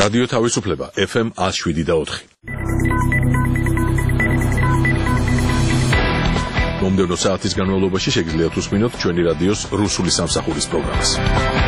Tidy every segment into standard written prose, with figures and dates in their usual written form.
რადიო თავისუფლება FM 107.4. მომდევნო საათის განმავლობაში შეგიძლიათ უსმინოთ ჩვენი რადიოს რუსული სამსახურის პროგრამას.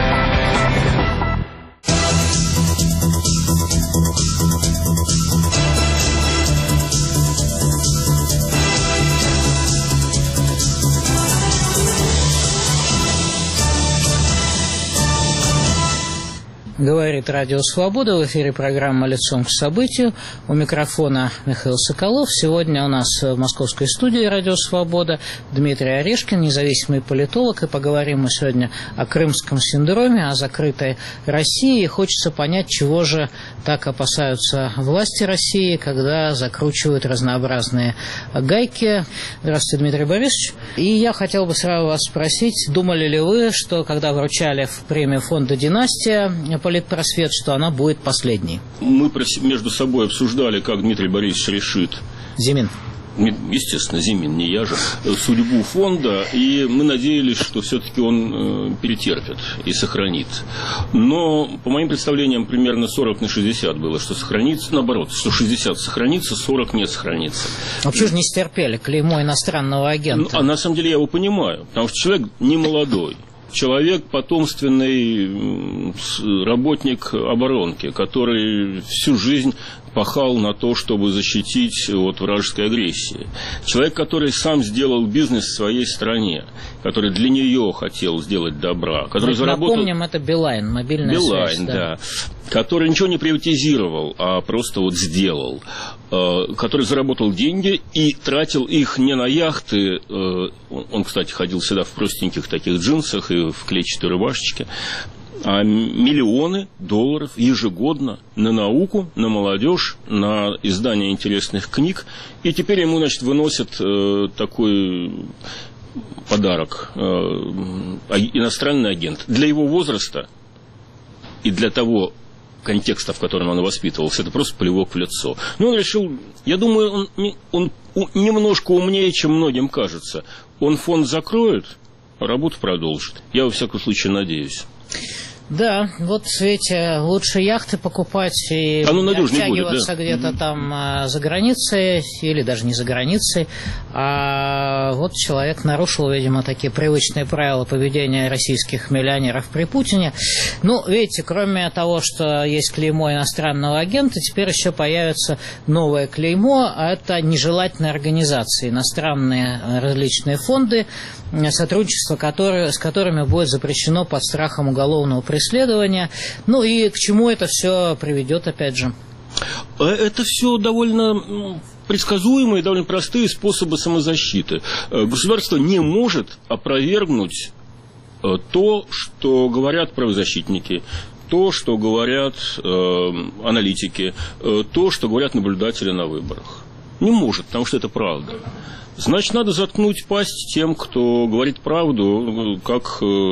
Говорит Радио Свобода, в эфире программа «Лицом к событию». У микрофона Михаил Соколов. Сегодня у нас в московской студии Радио Свобода Дмитрий Орешкин, независимый политолог. И поговорим мы сегодня о крымском синдроме, о закрытой России. И хочется понять, чего же так опасаются власти России, когда закручивают разнообразные гайки. Здравствуйте, Дмитрий Борисович. И я хотел бы сразу вас спросить, думали ли вы, что когда вручали премию фонда «Династия» Политпросвет, что она будет последней? Мы между собой обсуждали, как Дмитрий Борисович решит. Зимин. Естественно, Зимин, не я же, судьбу фонда, и мы надеялись, что все-таки он перетерпит и сохранит. Но, по моим представлениям, примерно 40 на 60 было, что сохранится, наоборот, что 60 сохранится, 40 не сохранится. А почему же не стерпели клеймо иностранного агента? Ну, а на самом деле я его понимаю, потому что человек не молодой. Человек потомственный работник оборонки, который всю жизнь пахал на то, чтобы защитить от вражеской агрессии. Человек, который сам сделал бизнес в своей стране, который для нее хотел сделать добра, который заработал... Напомним, это Билайн, мобильная связь. Билайн, да. Который ничего не приватизировал, а просто вот сделал. Который заработал деньги и тратил их не на яхты. Он, кстати, ходил всегда в простеньких таких джинсах и в клетчатой рубашечке. А миллионы долларов ежегодно на науку, на молодежь, на издание интересных книг. И теперь ему, значит, выносят такой подарок. Иностранный агент. Для его возраста и для того контекста, в котором он воспитывался, это просто плевок в лицо. Но он решил, я думаю, он немножко умнее, чем многим кажется. Он фонд закроет, а работу продолжит. Я, во всяком случае, надеюсь. Да, вот в свете лучше яхты покупать и оттягиваться где-то там за границей, или даже не за границей. А вот человек нарушил, видимо, такие привычные правила поведения российских миллионеров при Путине. Ну, видите, кроме того, что есть клеймо иностранного агента, теперь еще появится новое клеймо, а это нежелательные организации, иностранные различные фонды, сотрудничество с которыми будет запрещено под страхом уголовного преследования. Ну и к чему это все приведет, опять же? Это все довольно предсказуемые, довольно простые способы самозащиты. Государство не может опровергнуть то, что говорят правозащитники, то, что говорят аналитики, то, что говорят наблюдатели на выборах. Не может, потому что это правда. Значит, надо заткнуть пасть тем, кто говорит правду, как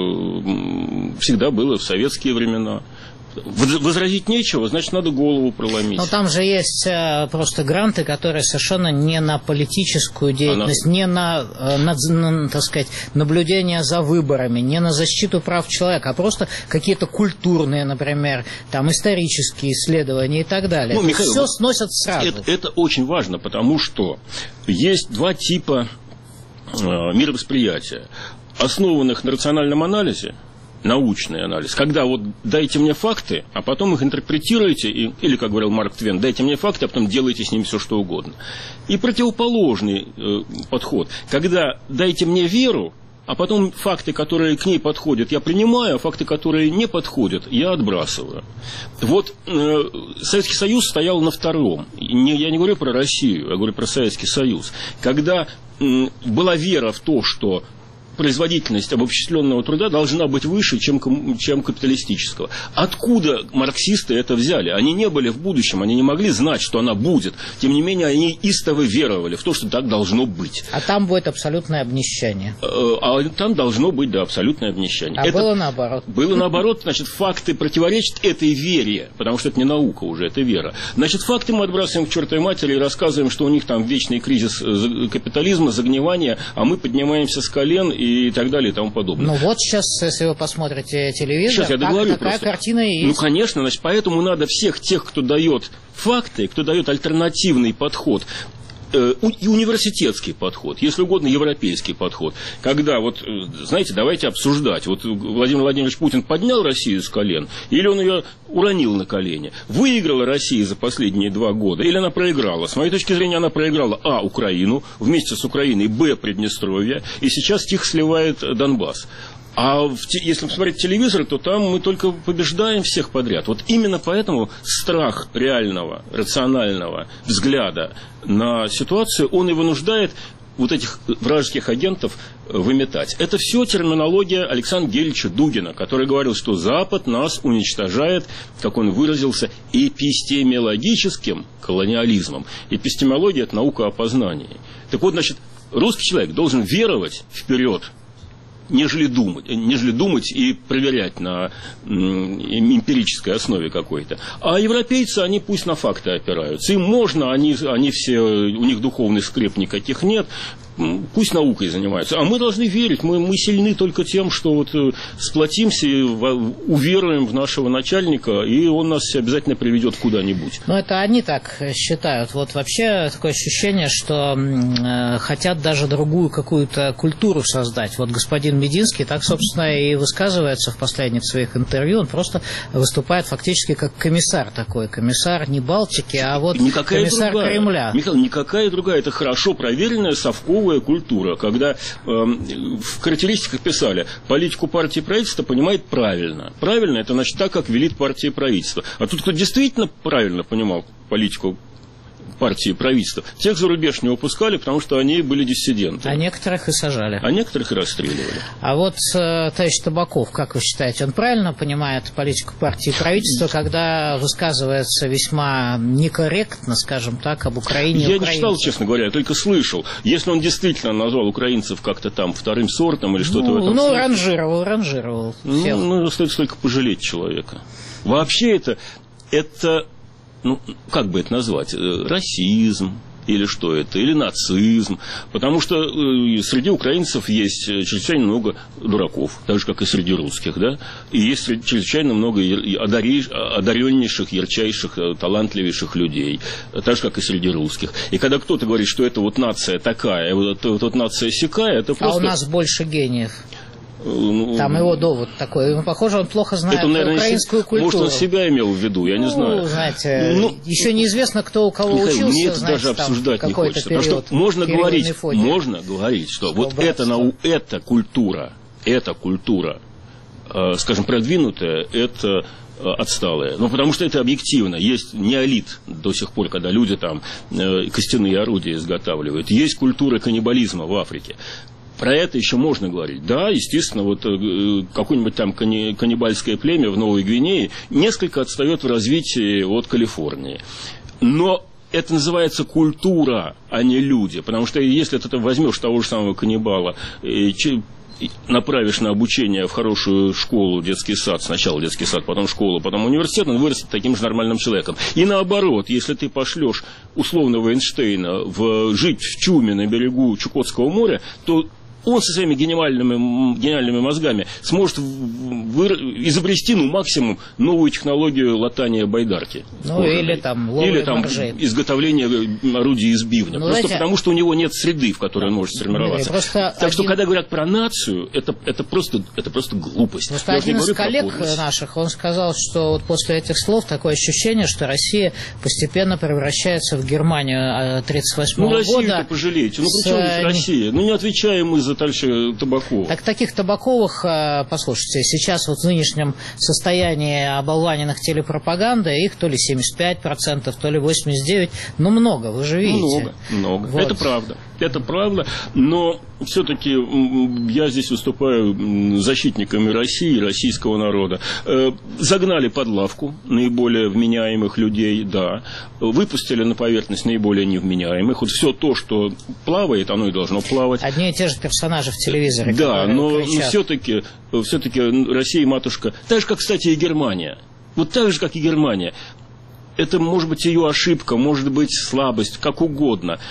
всегда было в советские времена. Возразить нечего, значит, надо голову проломить. Но там же есть просто гранты, которые совершенно не на политическую деятельность, не на, так сказать, наблюдение за выборами, не на защиту прав человека, а просто какие-то культурные, например, там, исторические исследования и так далее. Ну, Михаил, все сносят сразу. Это очень важно, потому что есть два типа мировосприятия, основанных на рациональном анализе, научный анализ, когда вот дайте мне факты, а потом их интерпретируйте, или, как говорил Марк Твен, дайте мне факты, а потом делайте с ними все, что угодно. И противоположный подход, когда дайте мне веру, а потом факты, которые к ней подходят, я принимаю, а факты, которые не подходят, я отбрасываю. Вот Советский Союз стоял на втором. Я не говорю про Россию, я говорю про Советский Союз. Когда была вера в то, что производительность обобщенного труда должна быть выше, чем капиталистического. Откуда марксисты это взяли? Они не были в будущем, они не могли знать, что она будет. Тем не менее, они истово веровали в то, что так должно быть. А там будет абсолютное обнищание. А там должно быть, да, абсолютное обнищание. А это было наоборот. Было наоборот, значит, факты противоречат этой вере, потому что это не наука уже, это вера. Значит, факты мы отбрасываем к чертовой матери и рассказываем, что у них там вечный кризис капитализма, загнивания, а мы поднимаемся с колен и так далее и тому подобное. Ну вот сейчас, если вы посмотрите телевизор, такая картина и есть. Ну, конечно, значит, поэтому надо всех тех, кто дает факты, кто дает альтернативный подход, и университетский подход, если угодно, европейский подход. Когда, вот, знаете, давайте обсуждать. Вот Владимир Владимирович Путин поднял Россию с колен, или он ее уронил на колени? Выиграла Россия за последние 2 года, или она проиграла? С моей точки зрения, она проиграла, Украину, вместе с Украиной, Приднестровье, и сейчас тихо сливает Донбасс. А если посмотреть телевизор, то там мы только побеждаем всех подряд. Вот именно поэтому страх реального, рационального взгляда на ситуацию, он и вынуждает вот этих вражеских агентов выметать. Это все терминология Александра Гельевича Дугина, который говорил, что Запад нас уничтожает, как он выразился, эпистемологическим колониализмом. Эпистемология – это наука о познании. Так вот, значит, русский человек должен веровать вперед, нежели думать и проверять на эмпирической основе какой-то. А европейцы, они пусть на факты опираются. Им можно, они все, у них духовных скреп никаких нет, пусть наукой занимаются. А мы должны верить, мы сильны только тем, что вот сплотимся, уверуем в нашего начальника, и он нас обязательно приведет куда-нибудь. Ну, это они так считают. Вот вообще такое ощущение, что хотят даже другую какую-то культуру создать. Вот господин Мединский так, собственно, и высказывается в последних своих интервью. Он просто выступает фактически как комиссар такой. Комиссар не Балтики, а вот комиссар Кремля. Михаил, никакая другая. Это хорошо проверенная совковая культура, когда в характеристиках писали, политику партии и правительства понимает правильно. Правильно – это значит так, как велит партия и правительство. А тут кто действительно правильно понимал политику партии и правительства, тех за рубеж не выпускали, потому что они были диссиденты. А некоторых и сажали. А некоторых и расстреливали. А вот товарищ Табаков, как вы считаете, он правильно понимает политику партии и правительства, когда высказывается весьма некорректно, скажем так, об Украине? Я не читал, честно говоря, я только слышал. Если он действительно назвал украинцев как-то там вторым сортом или что-то в этом смысле. Ранжировал всех. Остается только пожалеть человека. Вообще это как бы это назвать, расизм, или что это, или нацизм, потому что среди украинцев есть чрезвычайно много дураков, так же, как и среди русских, да, и есть чрезвычайно много одареннейших, ярчайших, талантливейших людей, так же, как и среди русских. И когда кто-то говорит, что это вот нация такая, вот нация сякая, это просто... А у нас больше гениев. Там его довод такой. Похоже, он плохо знает украинскую культуру. Может, он себя имел в виду, я не знаю. Знаете, еще неизвестно, кто у кого Михаил, учился. Мне это даже обсуждать не хочется. Потому что можно говорить, что вот эта культура, скажем, продвинутая, это отсталые. Потому что это объективно. Есть неолит до сих пор, когда люди там костяные орудия изготавливают. Есть культура каннибализма в Африке. Про это еще можно говорить. Да, естественно, вот какое-нибудь там каннибальское племя в Новой Гвинее несколько отстает в развитии от Калифорнии. Но это называется культура, а не люди. Потому что если ты возьмешь того же самого каннибала и направишь на обучение в хорошую школу, детский сад, сначала детский сад, потом школу, потом университет, он вырастет таким же нормальным человеком. И наоборот, если ты пошлешь условного Эйнштейна жить в чуме на берегу Чукотского моря, то он со своими гениальными мозгами сможет изобрести, максимум, новую технологию латания байдарки. Или там изготовление орудий из бивня. Просто потому, что у него нет среды, в которой он может сформироваться. Так что, когда говорят про нацию, это просто глупость. Просто один из коллег наших, он сказал, что вот после этих слов такое ощущение, что Россия постепенно превращается в Германию 1938 года. Россию-то пожалейте. При чем здесь Россия? Не отвечаем мы за дальше Табакова. Так таких Табаковых, послушайте, сейчас вот в нынешнем состоянии оболваненных телепропаганды, их то ли 75%, то ли 89%, много, вы же видите. Много. Вот. Это правда, но все-таки я здесь выступаю защитниками России, российского народа. Загнали под лавку наиболее вменяемых людей, да, выпустили на поверхность наиболее невменяемых. Вот все то, что плавает, оно и должно плавать. Одни и те же персонажи в телевизоре. Да, но все-таки Россия матушка, так же, как, кстати, и Германия. Вот так же, как и Германия. Это может быть ее ошибка, может быть слабость, как угодно.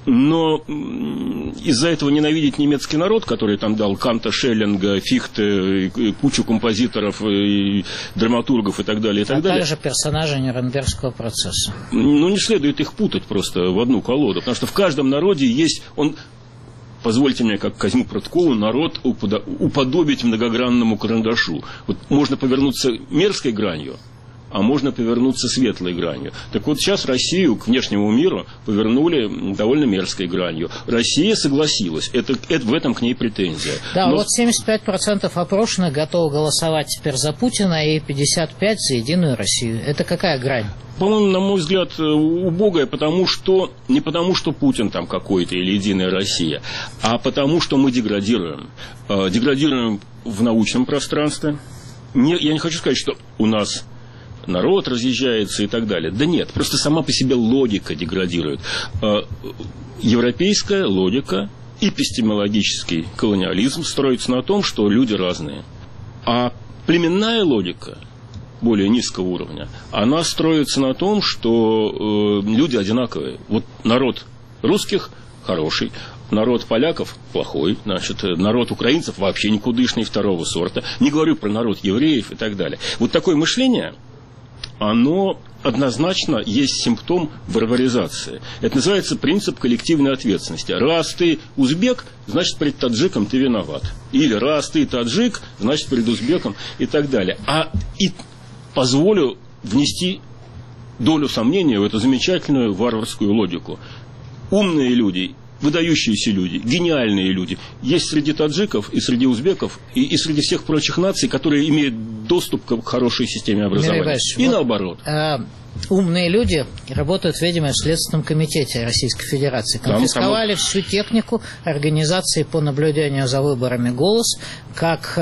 Но из-за этого ненавидеть немецкий народ, который там дал Канта, Шеллинга, Фихте, кучу композиторов, и драматургов и так далее, и так далее. Также персонажи Нюрнбергского процесса. Ну, не следует их путать просто в одну колоду, потому что в каждом народе есть... Позвольте мне, как Козьму Пруткова, народ уподобить многогранному карандашу. Вот можно повернуться мерзкой гранью, а можно повернуться светлой гранью. Так вот, сейчас Россию к внешнему миру повернули довольно мерзкой гранью. Россия согласилась. В этом к ней претензия. Да, вот 75% опрошенных готовы голосовать теперь за Путина и 55% за Единую Россию. Это какая грань? По-моему, на мой взгляд, убогая, не потому, что Путин там какой-то или Единая Россия, а потому, что мы деградируем. Деградируем в научном пространстве. Я не хочу сказать, что у нас народ разъезжается и так далее. Да нет, просто сама по себе логика деградирует. Европейская логика, эпистемологический колониализм строится на том, что люди разные. А племенная логика более низкого уровня, она строится на том, что люди одинаковые. Вот народ русских хороший, народ поляков плохой, значит, народ украинцев вообще никудышный, второго сорта. Не говорю про народ евреев и так далее. Вот такое мышление, оно однозначно есть симптом варваризации. Это называется принцип коллективной ответственности. Раз ты узбек, значит, перед таджиком ты виноват. Или раз ты таджик, значит, перед узбеком и так далее. И позволю внести долю сомнения в эту замечательную варварскую логику. Умные люди, выдающиеся люди, гениальные люди есть среди таджиков и среди узбеков и среди всех прочих наций, которые имеют доступ к хорошей системе образования. И наоборот. Умные люди работают, видимо, в Следственном комитете Российской Федерации. Конфисковали всю технику организации по наблюдению за выборами «Голос», как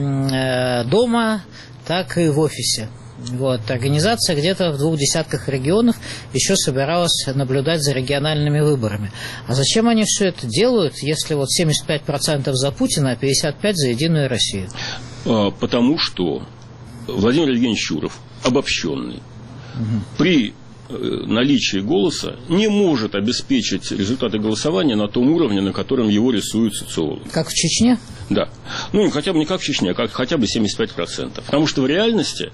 дома, так и в офисе. Вот. Организация где-то в 2 десятках регионов еще собиралась наблюдать за региональными выборами. А зачем они все это делают, если вот 75% за Путина, а 55% за Единую Россию? Потому что Владимир Евгеньевич Чуров, обобщенный, при наличии голоса не может обеспечить результаты голосования на том уровне, на котором его рисуют социологи. Как в Чечне? Да. Ну, хотя бы не как в Чечне, а как хотя бы 75%. Потому что в реальности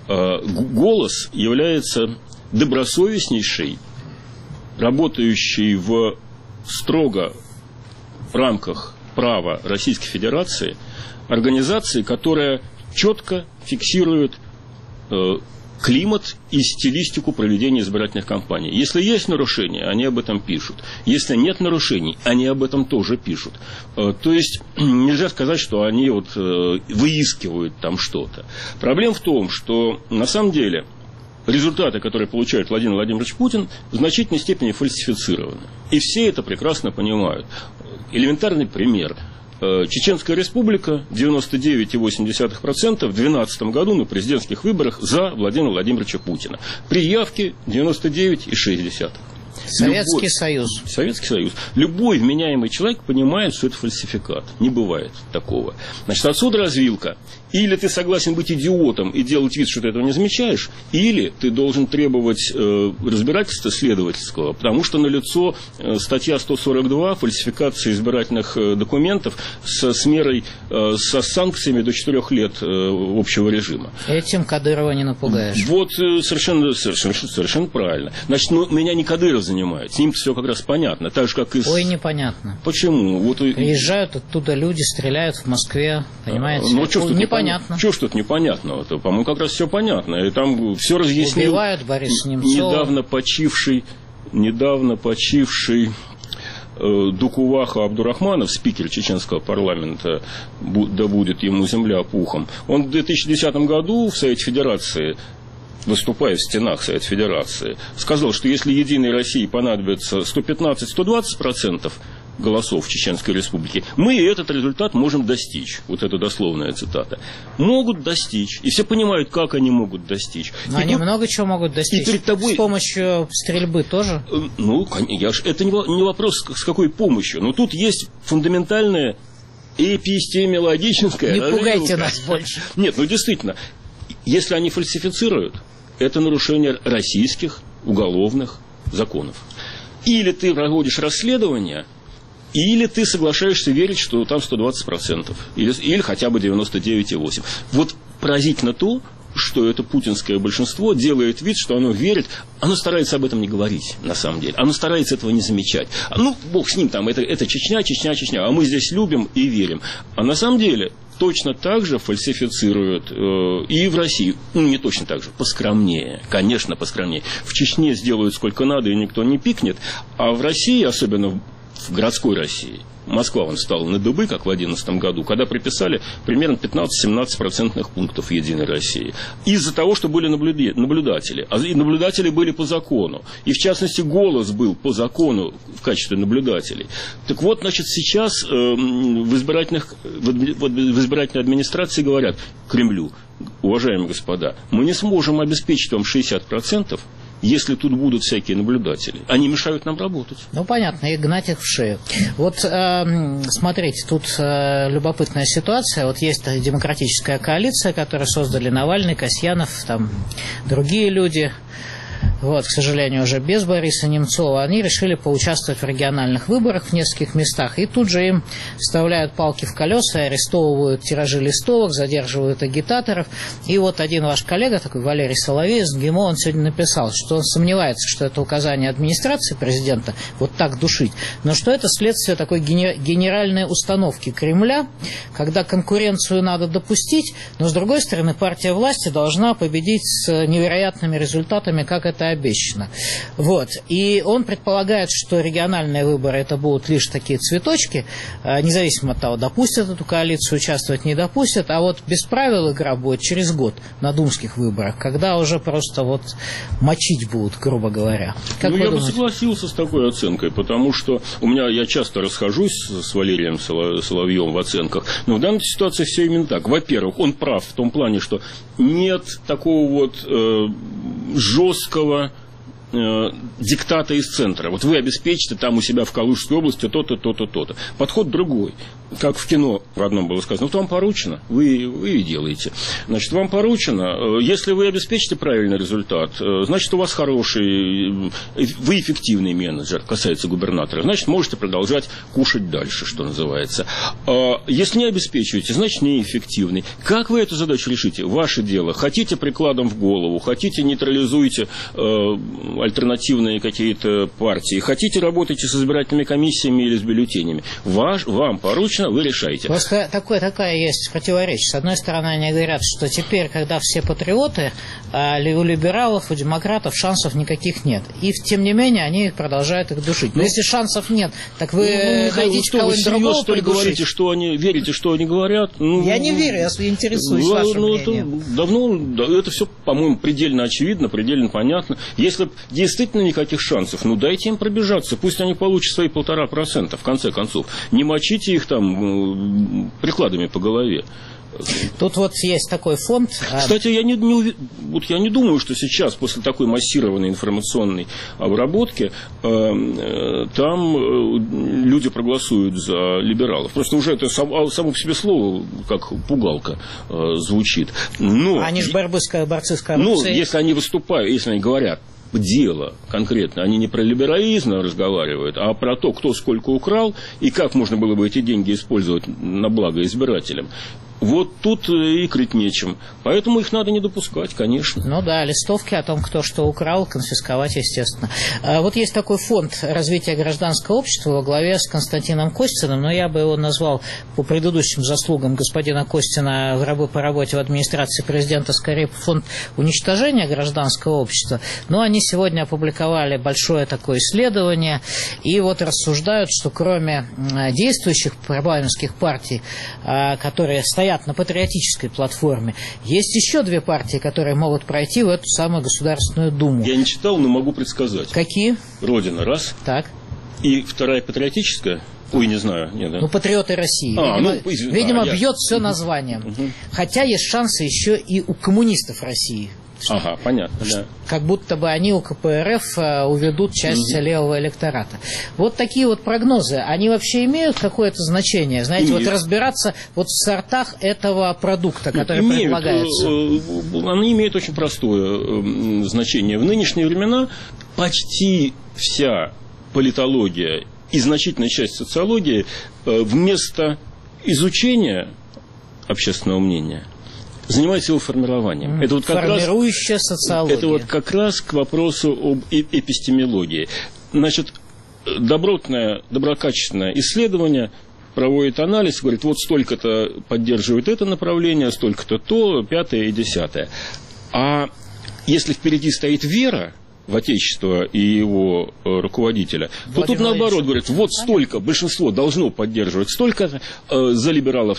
голос является добросовестнейшей, работающей в строго в рамках права Российской Федерации организации, которая четко фиксирует климат и стилистику проведения избирательных кампаний. Если есть нарушения, они об этом пишут. Если нет нарушений, они об этом тоже пишут. То есть нельзя сказать, что они вот выискивают там что-то. Проблема в том, что на самом деле результаты, которые получает Владимир Владимирович Путин, в значительной степени фальсифицированы. И все это прекрасно понимают. Элементарный пример. Чеченская республика 99,8% в 2012 году на президентских выборах за Владимира Владимировича Путина. При явке 99,6%. Советский Союз. Советский Союз. Любой вменяемый человек понимает, что это фальсификат. Не бывает такого. Значит, отсюда развилка. Или ты согласен быть идиотом и делать вид, что ты этого не замечаешь, или ты должен требовать разбирательства следовательского, потому что налицо статья 142 «Фальсификация избирательных документов» с мерой, со санкциями до 4 лет общего режима. Этим Кадырова не напугаешь. Вот совершенно правильно. Значит, меня не Кадыров занимает, с ним все как раз понятно. Так же, как и Ой, непонятно. Почему? Вот... Приезжают оттуда люди, стреляют в Москве, понимаете? Ну, что непонятно. Что ж тут непонятного-то? По-моему, как раз все понятно. И там все разъяснил. Убивают Борис Немцов. Недавно почивший Дукуваха Абдурахманов, спикер чеченского парламента, да будет ему земля пухом. Он в 2010 году в Совете Федерации, выступая в стенах Совета Федерации, сказал, что если Единой России понадобится 115-120% голосов в Чеченской Республике, мы этот результат можем достичь. Вот это дословная цитата. Могут достичь. И все понимают, как они могут достичь. Но они много чего могут достичь. С помощью стрельбы тоже? Ну, это не вопрос, с какой помощью. Но тут есть фундаментальная эпистемологическая развилка. Не пугайте нас больше. Нет, ну действительно, если они фальсифицируют, это нарушение российских уголовных законов. Или ты проводишь расследование, или ты соглашаешься верить, что там 120%, или хотя бы 99,8%. Вот поразительно то, что это путинское большинство делает вид, что оно верит, оно старается об этом не говорить, на самом деле. Оно старается этого не замечать. Ну, бог с ним, там, это Чечня, а мы здесь любим и верим. А на самом деле точно так же фальсифицируют и в России. Ну, не точно так же, поскромнее. Конечно, поскромнее. В Чечне сделают сколько надо, и никто не пикнет. А в России, особенно в городской России, Москва встала на дыбы, как в 2011 году, когда приписали примерно 15-17% пунктов Единой России. Из-за того, что были наблюдатели. И наблюдатели были по закону. И, в частности, «Голос» был по закону в качестве наблюдателей. Так вот, значит, сейчас в избирательной администрации говорят Кремлю: уважаемые господа, мы не сможем обеспечить вам 60%, если тут будут всякие наблюдатели. Они мешают нам работать. Ну, понятно, и гнать их в шею. Вот, смотрите, тут любопытная ситуация. Вот есть демократическая коалиция, которую создали Навальный, Касьянов, там другие люди. Вот, к сожалению, уже без Бориса Немцова. Они решили поучаствовать в региональных выборах в нескольких местах. И тут же им вставляют палки в колеса, арестовывают тиражи листовок, задерживают агитаторов. И вот один ваш коллега, такой Валерий Соловей из МГИМО, он сегодня написал, что он сомневается, что это указание администрации президента вот так душить, но что это следствие такой генеральной установки Кремля, когда конкуренцию надо допустить, но, с другой стороны, партия власти должна победить с невероятными результатами, как это обещано. Вот. И он предполагает, что региональные выборы это будут лишь такие цветочки, независимо от того, допустят эту коалицию участвовать, не допустят, а вот без правил игра будет через год на думских выборах, когда уже просто вот мочить будут, грубо говоря. Как я бы согласился с такой оценкой, потому что я часто расхожусь с Валерием Соловьем в оценках, но в данной ситуации все именно так. Во-первых, он прав в том плане, что нет такого вот жесткого диктата из центра. Вот вы обеспечите там у себя в Калужской области то-то, то-то, то-то. Подход другой. Как в кино в одном было сказано: вот вам поручено, вы и делаете. Значит, вам поручено, если вы обеспечите правильный результат, значит, у вас хороший, вы эффективный менеджер, касается губернатора, значит, можете продолжать кушать дальше, что называется. Если не обеспечиваете, значит, неэффективный. Как вы эту задачу решите? Ваше дело. Хотите прикладом в голову, хотите нейтрализуйте альтернативные какие-то партии, хотите работайте с избирательными комиссиями или с бюллетенями. Вам поручено, вы решаете. Просто такая есть противоречие. С одной стороны, они говорят, что теперь, когда все патриоты, у либералов, у демократов шансов никаких нет. И, тем не менее, они продолжают их душить. Но если шансов нет, так вы найдите кого-нибудь другого придушить. Верите, что они говорят? Я не верю, я интересуюсь вашим мнением. Давно, это все, по-моему, предельно очевидно, предельно понятно. Если действительно никаких шансов, дайте им пробежаться, пусть они получат свои 1,5%, в конце концов. Не мочите их там прикладами по голове. Тут вот есть такой фонд. Кстати, я не думаю, что сейчас, после такой массированной информационной обработки, там люди проголосуют за либералов. Просто уже это само по себе слово, как пугалка, звучит. Но, они же борцы с коррупцией. Если они выступают, если они говорят дело конкретно, они не про либерализм разговаривают, а про то, кто сколько украл и как можно было бы эти деньги использовать на благо избирателям. Вот тут и крыть нечем. Поэтому их надо не допускать, конечно. Ну да, листовки о том, кто что украл, конфисковать, естественно. Вот есть такой фонд развития гражданского общества во главе с Константином Костиным, но я бы его назвал по предыдущим заслугам господина Костина по работе в администрации президента скорее фонд уничтожения гражданского общества. Но они сегодня опубликовали большое такое исследование и вот рассуждают, что кроме действующих парламентских партий, которые стоят на патриотической платформе, есть еще две партии, которые могут пройти в эту самую Государственную Думу. Я не читал, но могу предсказать. Какие? Родина, раз. Так. И вторая патриотическая. Ой, не знаю. Нет, да? Патриоты России. Видимо, бьет все названием. Хотя есть шансы еще и у коммунистов России. Ага, понятно, да. Как будто бы они у КПРФ уведут часть левого электората. Вот такие вот прогнозы, они вообще имеют какое-то значение? Знаете, вот разбираться вот в сортах этого продукта, который предлагается. Они имеют очень простое значение. В нынешние времена почти вся политология и значительная часть социологии вместо изучения общественного мнения занимается его формированием. Это вот как формирующая социология. Это вот как раз к вопросу об эпистемологии. Значит, доброкачественное исследование проводит анализ, говорит, вот столько-то поддерживает это направление, столько-то то, 5-е и 10-е. А если впереди стоит вера в Отечество и его руководителя, то тут наоборот говорят, вот столько, большинство должно поддерживать, столько за либералов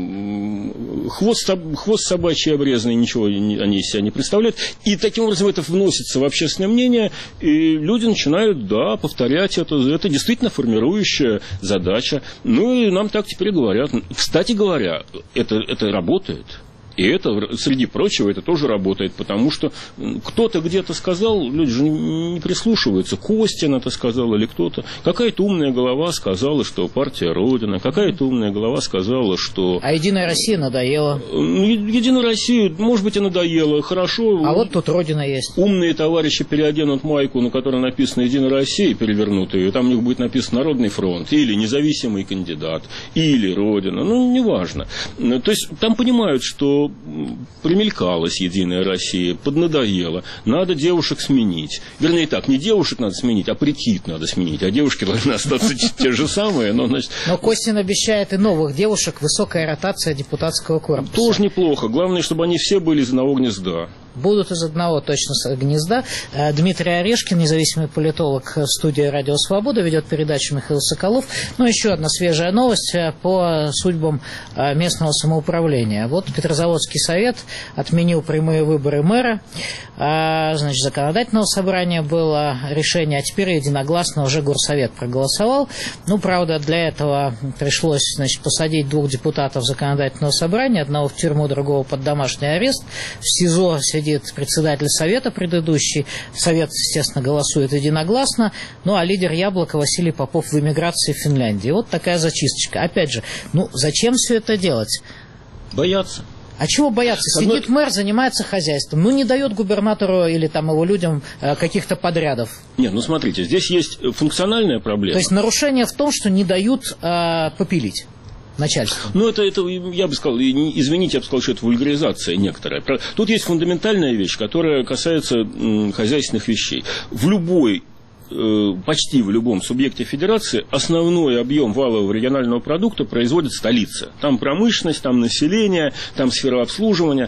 там хвост собачий обрезанный, ничего они из себя не представляют, и таким образом это вносится в общественное мнение, и люди начинают, да, повторять это действительно формирующая задача, ну и нам так теперь говорят. Кстати говоря, это работает. И это, среди прочего, это тоже работает, потому что кто-то где-то сказал, люди же не прислушиваются, Костин это сказал или кто-то. Какая-то умная голова сказала, что партия Родина, какая-то умная голова сказала, что... А «Единая Россия» надоела. «Единая Россия», может быть, и надоела, хорошо. А вот тут Родина есть. Умные товарищи переоденут майку, на которой написано «Единая Россия», перевернут ее, и там у них будет написано «Народный фронт», или «Независимый кандидат», или «Родина», ну, неважно. То есть там понимают, что примелькалась «Единая Россия», поднадоела, надо девушек сменить. Вернее так, не девушек надо сменить, а прикид надо сменить, а девушки должны остаться те же самые. Но Костин обещает и новых девушек, высокая ротация депутатского корпуса. Тоже неплохо, главное, чтобы они все были из одного гнезда. Будут из одного точно гнезда. Дмитрий Орешкин, независимый политолог, в студии «Радио Свобода», ведет передачу Михаил Соколов. Ну, еще одна свежая новость по судьбам местного самоуправления. Вот Петрозаводский совет отменил прямые выборы мэра. Значит, законодательного собрания было решение, а теперь единогласно уже горсовет проголосовал. Ну, правда, для этого пришлось, значит, посадить 2 депутатов законодательного собрания, одного в тюрьму, другого под домашний арест. В СИЗО сидит председатель совета предыдущий. Совет, естественно, голосует единогласно. Ну, а лидер «Яблока» Василий Попов в эмиграции в Финляндии. Вот такая зачисточка. Опять же, ну, зачем все это делать? Боятся. А чего бояться? Сидит мэр, занимается хозяйством. Ну, не дает губернатору или там его людям каких-то подрядов. Нет, ну смотрите, здесь есть функциональная проблема. То есть нарушение в том, что не дают попилить начальство. Ну, это, я бы сказал, извините, я бы сказал, что это вульгаризация некоторая. Тут есть фундаментальная вещь, которая касается хозяйственных вещей. Почти в любом субъекте федерации основной объем валового регионального продукта производит столица. Там промышленность, там население, там сфера обслуживания.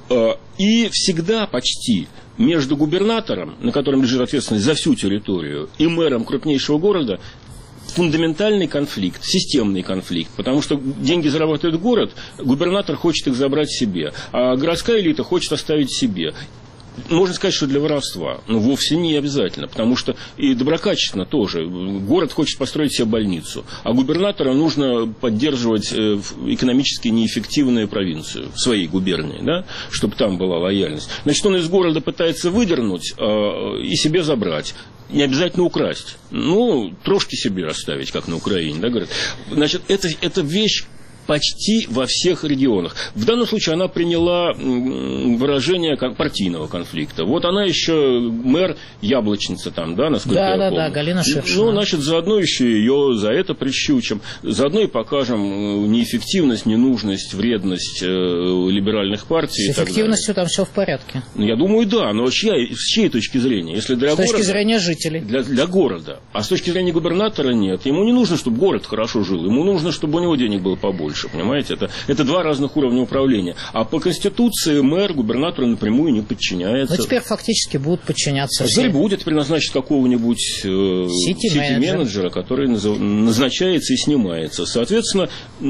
И всегда почти между губернатором, на котором лежит ответственность за всю территорию, и мэром крупнейшего города фундаментальный конфликт, системный конфликт, потому что деньги зарабатывает город, губернатор хочет их забрать себе, а городская элита хочет оставить себе. Можно сказать, что для воровства, но вовсе не обязательно, потому что и доброкачественно тоже. Город хочет построить себе больницу, а губернатора нужно поддерживать экономически неэффективную провинцию в своей губернии, да, чтобы там была лояльность. Значит, он из города пытается выдернуть и себе забрать. Не обязательно украсть. Ну, трошки себе оставить, как на Украине, да, говорят. Значит, это вещь почти во всех регионах. В данном случае она приняла выражение партийного конфликта. Вот она еще мэр Яблочница там, да, насколько я помню. Да, Галина Шершина. Ну, значит, заодно еще ее за это прищучим. Заодно и покажем неэффективность, ненужность, вредность либеральных партий. С эффективностью там все в порядке. Я думаю, да, но с чьей точки зрения? Если для города, точки зрения жителей. Для города. А с точки зрения губернатора нет. Ему не нужно, чтобы город хорошо жил. Ему нужно, чтобы у него денег было побольше. Понимаете, это 2 разных уровня управления. А по Конституции мэр губернатору напрямую не подчиняется. Но теперь фактически будут подчиняться все. Теперь будет назначить какого-нибудь сити-менеджера, который назначается и снимается. Соответственно,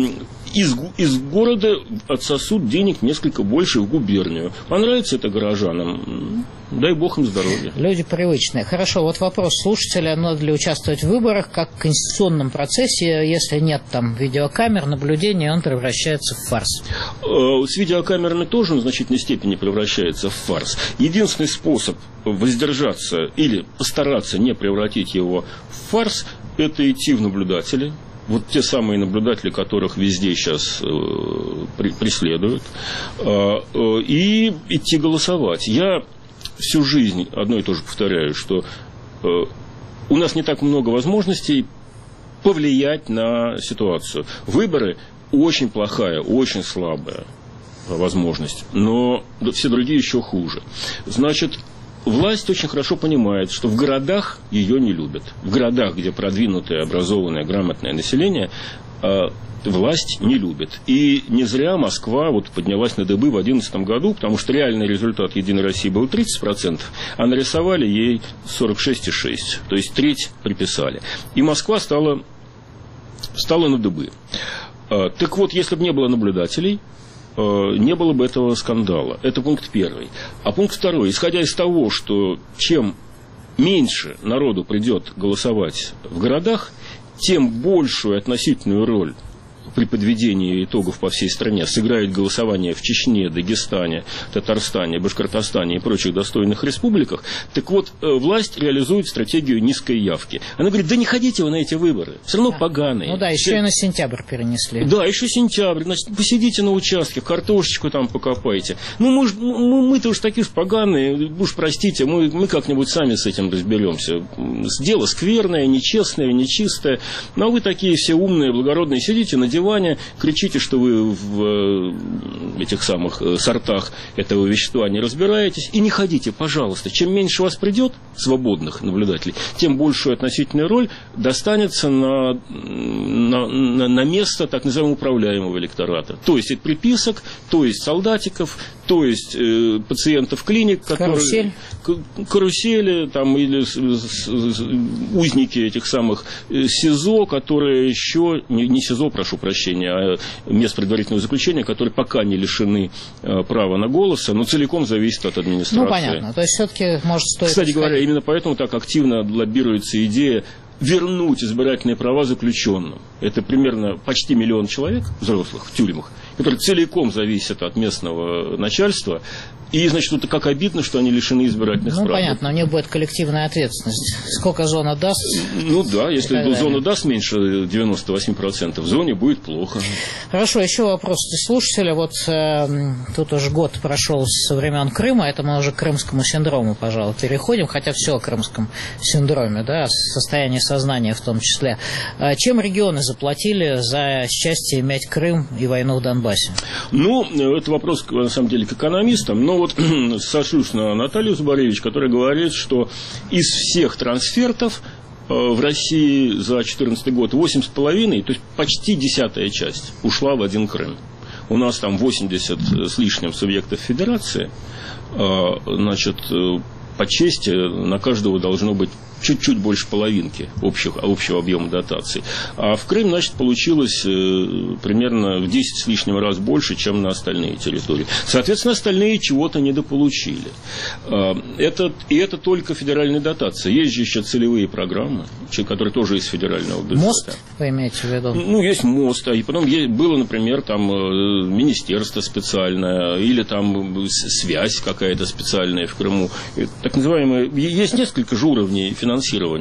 из города отсосут денег несколько больше в губернию. Понравится это горожанам? Дай бог им здоровья. Люди привычные. Хорошо, вот вопрос слушателя. Надо ли участвовать в выборах, как в конституционном процессе, если нет там видеокамер, наблюдения, он превращается в фарс? С видеокамерами тоже в значительной степени превращается в фарс. Единственный способ воздержаться или постараться не превратить его в фарс, это идти в наблюдатели. Вот те самые наблюдатели, которых везде сейчас преследуют, и идти голосовать. Я всю жизнь одно и то же повторяю, что у нас не так много возможностей повлиять на ситуацию. Выборы очень плохая, очень слабая возможность, но все другие еще хуже. Значит, власть очень хорошо понимает, что в городах ее не любят. В городах, где продвинутое, образованное, грамотное население, власть не любит. И не зря Москва вот поднялась на дыбы в 2011 году, потому что реальный результат «Единой России» был 30%, а нарисовали ей 46,6%. То есть треть приписали. И Москва стала на дыбы. Так вот, если бы не было наблюдателей, не было бы этого скандала. Это пункт первый. А пункт второй. Исходя из того, что чем меньше народу придет голосовать в городах, тем большую относительную роль при подведении итогов по всей стране сыграет голосование в Чечне, Дагестане, Татарстане, Башкортостане и прочих достойных республиках. Так вот, власть реализует стратегию низкой явки. Она говорит, да не ходите вы на эти выборы, все равно поганые. Ну да, еще и на сентябрь перенесли. Да, еще сентябрь, значит, посидите на участке, картошечку там покопайте. Ну, мы-то уж такие уж поганые, уж простите, мы как-нибудь сами с этим разберемся. Дело скверное, нечестное, нечистое. Ну, а вы такие все умные, благородные, сидите на диване, кричите, что вы в этих самых сортах этого вещества не разбираетесь, и не ходите, пожалуйста. Чем меньше вас придет, свободных наблюдателей, тем большую относительную роль достанется на место так называемого управляемого электората. То есть от приписок, то есть солдатиков, то есть пациентов клиник, которые... Карусели, там, или узники этих самых СИЗО, которые еще... Не СИЗО, прошу прощения, а мест предварительного заключения, которые пока не лишены права на голос, но целиком зависит от администрации. Ну, понятно. То есть, все-таки, может, стоит... Кстати говоря, именно поэтому так активно лоббируется идея вернуть избирательные права заключенным. Это примерно почти 1 миллион человек, взрослых, в тюрьмах, которые целиком зависят от местного начальства. И, значит, это как обидно, что они лишены избирательных прав. Ну, понятно, у них будет коллективная ответственность. Сколько зона даст? Ну да, если зона даст меньше 98%, в зоне будет плохо. Хорошо, еще вопрос для слушателя. Вот тут уже год прошел со времен Крыма, это мы уже к крымскому синдрому, пожалуй, переходим, хотя все о крымском синдроме, да, состояние сознания в том числе. Чем регионы заплатили за счастье иметь Крым и войну в Донбассе? Ну, это вопрос, на самом деле, к экономистам, но вот сошлюсь на Наталью Зубаревич, которая говорит, что из всех трансфертов в России за 2014 год 8,5, то есть почти 10-я часть ушла в один Крым. У нас там 80 с лишним субъектов федерации, значит, по чести на каждого должно быть чуть-чуть больше половинки общего объема дотаций. А в Крым, значит, получилось примерно в 10 с лишним раз больше, чем на остальные территории. Соответственно, остальные чего-то недополучили. Это только федеральная дотация. Есть же еще целевые программы, которые тоже из федерального бюджета. Мост, вы имеете в виду? Ну, есть мост, и потом было, например, там министерство специальное, или там связь какая-то специальная в Крыму. Так называемые, есть несколько же уровней финансирования.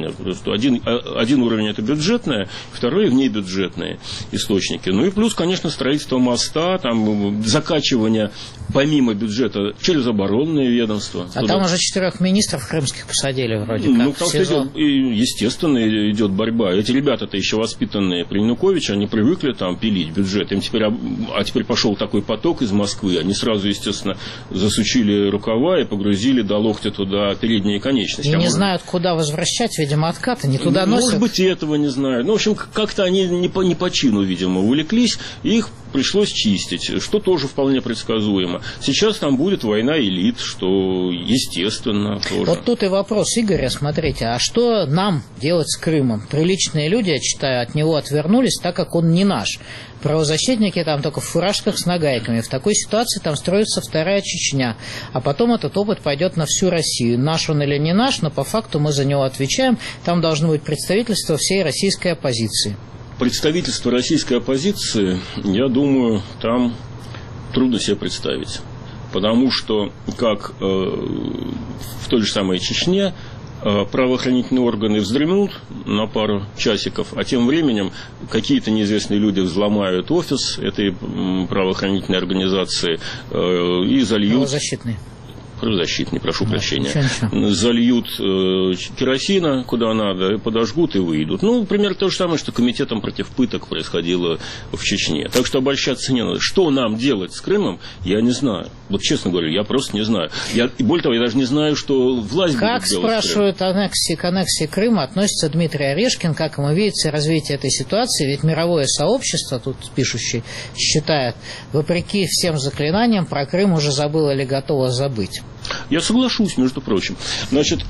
Один уровень – это бюджетное, второй – внебюджетные источники. Ну и плюс, конечно, строительство моста, там, закачивание помимо бюджета через оборонное ведомство. А туда. Там уже 4 министров крымских посадили вроде как. Ну, там, естественно, идет борьба. Эти ребята-то еще воспитанные при Януковиче, они привыкли там пилить бюджет. Им теперь пошел такой поток из Москвы. Они сразу, естественно, засучили рукава и погрузили до локтя туда передние конечности. И не знают, куда возвращать, видимо, откаты, не туда носят. Может быть, и этого не знают. Ну, в общем, как-то они не по чину, видимо, увлеклись, и их пришлось чистить, что тоже вполне предсказуемо. Сейчас там будет война элит, что естественно тоже. Вот тут и вопрос Игоря, смотрите, а что нам делать с Крымом? Приличные люди, я читаю, от него отвернулись, так как он не наш. Правозащитники там только в фуражках с нагайками. В такой ситуации там строится вторая Чечня. А потом этот опыт пойдет на всю Россию. Наш он или не наш, но по факту мы за него отвечаем. Там должно быть представительство всей российской оппозиции. Представительство российской оппозиции, я думаю, там трудно себе представить. Потому что, как в той же самой Чечне, правоохранительные органы вздремнут на пару часиков, а тем временем какие-то неизвестные люди взломают офис этой правоохранительной организации и зальют... правозащитный, прошу прощения, зальют керосина куда надо, подожгут и выйдут. Ну, примерно то же самое, что комитетом против пыток происходило в Чечне. Так что обольщаться не надо. Что нам делать с Крымом, я не знаю. Вот честно говоря, я просто не знаю. И более того, я даже не знаю, что власть будет делать. Как, спрашивают, к аннексии Крыма относится Дмитрий Орешкин, как ему видится развитие этой ситуации, ведь мировое сообщество, тут пишущий, считает, вопреки всем заклинаниям, про Крым уже забыло или готово забыть. Я соглашусь, между прочим. Значит,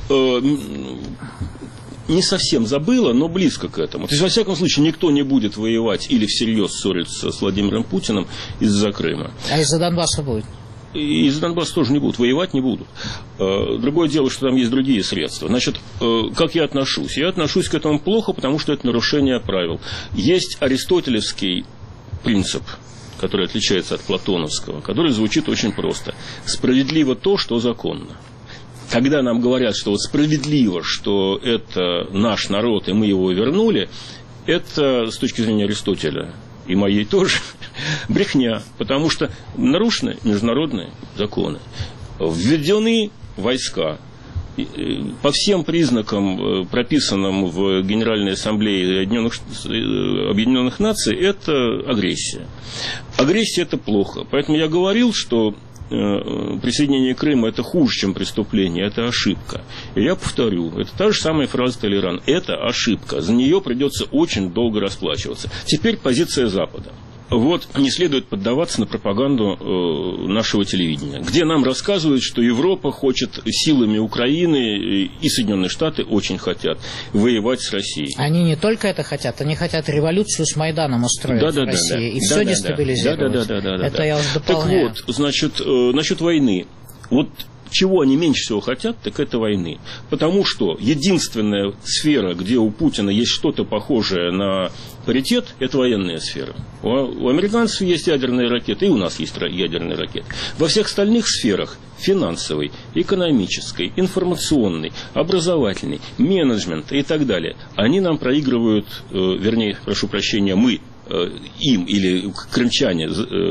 не совсем забыла, но близко к этому. То есть, во всяком случае, никто не будет воевать или всерьез ссориться с Владимиром Путиным из-за Крыма. А из-за Донбасса будет? И из Донбасса тоже не будут, воевать не будут. Другое дело, что там есть другие средства. Значит, как я отношусь? Я отношусь к этому плохо, потому что это нарушение правил. Есть аристотелевский принцип, который отличается от платоновского, который звучит очень просто. Справедливо то, что законно. Когда нам говорят, что вот справедливо, что это наш народ, и мы его вернули, это, с точки зрения Аристотеля, и моей тоже, брехня, потому что нарушены международные законы, введены войска. По всем признакам, прописанным в Генеральной Ассамблее Объединенных Наций, это агрессия. Агрессия – это плохо. Поэтому я говорил, что присоединение Крыма – это хуже, чем преступление, это ошибка. И я повторю, это та же самая фраза Толеран. Это ошибка. За нее придется очень долго расплачиваться. Теперь позиция Запада. Вот не следует поддаваться на пропаганду нашего телевидения, где нам рассказывают, что Европа хочет силами Украины, и Соединенные Штаты очень хотят воевать с Россией. Они не только это хотят, они хотят революцию с Майданом устроить в России и все дестабилизировать. Это я уже дополняю. Так вот, значит, насчет войны. Вот чего они меньше всего хотят, так это войны. Потому что единственная сфера, где у Путина есть что-то похожее на паритет, это военная сфера. У американцев есть ядерные ракеты, и у нас есть ядерные ракеты. Во всех остальных сферах, финансовой, экономической, информационной, образовательной, менеджмент и так далее, они нам проигрывают, вернее, прошу прощения, мы, им или крымчане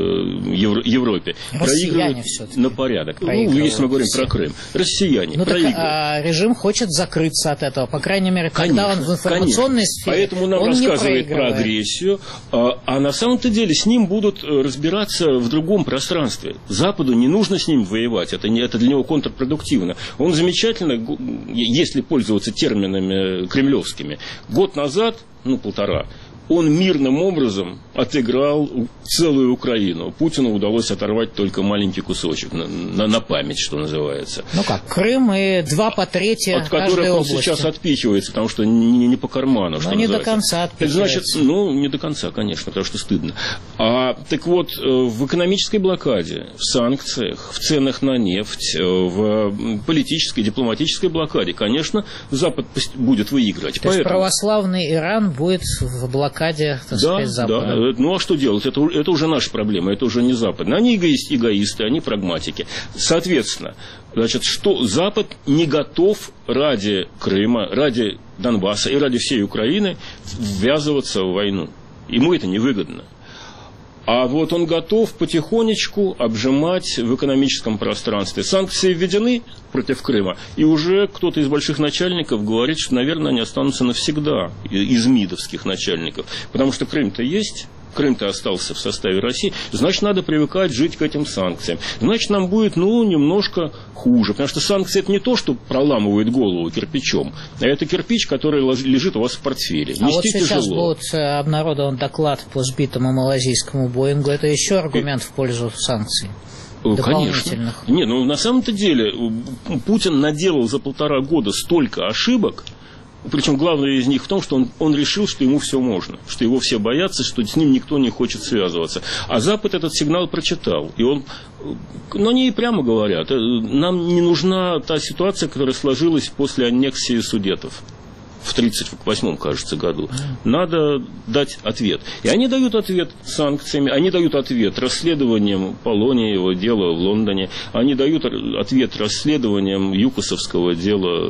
Европе проигрывают на порядок. Ну, если мы говорим про Крым. Россияне проигрывают. А режим хочет закрыться от этого. По крайней мере, когда он в информационной сфере, поэтому нам рассказывает про агрессию. А на самом-то деле с ним будут разбираться в другом пространстве. Западу не нужно с ним воевать. Это для него контрпродуктивно. Он замечательно, если пользоваться терминами кремлевскими, год назад, полтора, он мирным образом отыграл целую Украину. Путину удалось оторвать только маленький кусочек, на память, что называется. Ну как, Крым и 2/3 от которых он сейчас отпихивается, потому что не по карману, что не называется. До конца отпихивается. Значит, не до конца, конечно, потому что стыдно. Так вот, в экономической блокаде, в санкциях, в ценах на нефть, в политической, дипломатической блокаде, конечно, Запад будет выигрывать. То есть православный Иран будет в блокаде, так сказать, Запада. Да. Ну а что делать? Это уже наша проблема, это уже не Запад. Они эгоисты, они прагматики. Соответственно, значит, что Запад не готов ради Крыма, ради Донбасса и ради всей Украины ввязываться в войну. Ему это невыгодно. А вот он готов потихонечку обжимать в экономическом пространстве. Санкции введены против Крыма, и уже кто-то из больших начальников говорит, что, наверное, они останутся навсегда, из МИДовских начальников. Потому что Крым-то есть, Крым-то остался в составе России, значит, надо привыкать жить к этим санкциям. Значит, нам будет, немножко хуже, потому что санкции – это не то, что проламывает голову кирпичом, а это кирпич, который лежит у вас в портфеле. Нести вот сейчас тяжело. Будет обнародован доклад по сбитому малайзийскому Боингу. Это еще аргумент в пользу санкций. Конечно. На самом-то деле Путин наделал за 1,5 года столько ошибок. Причем главное из них в том, что он решил, что ему все можно, что его все боятся, что с ним никто не хочет связываться. А Запад этот сигнал прочитал. И они и прямо говорят, нам не нужна та ситуация, которая сложилась после аннексии Судетов в 1938, кажется, году. Надо дать ответ. И они дают ответ санкциями, они дают ответ расследованием Полониева дела в Лондоне, они дают ответ расследованием Юкосовского дела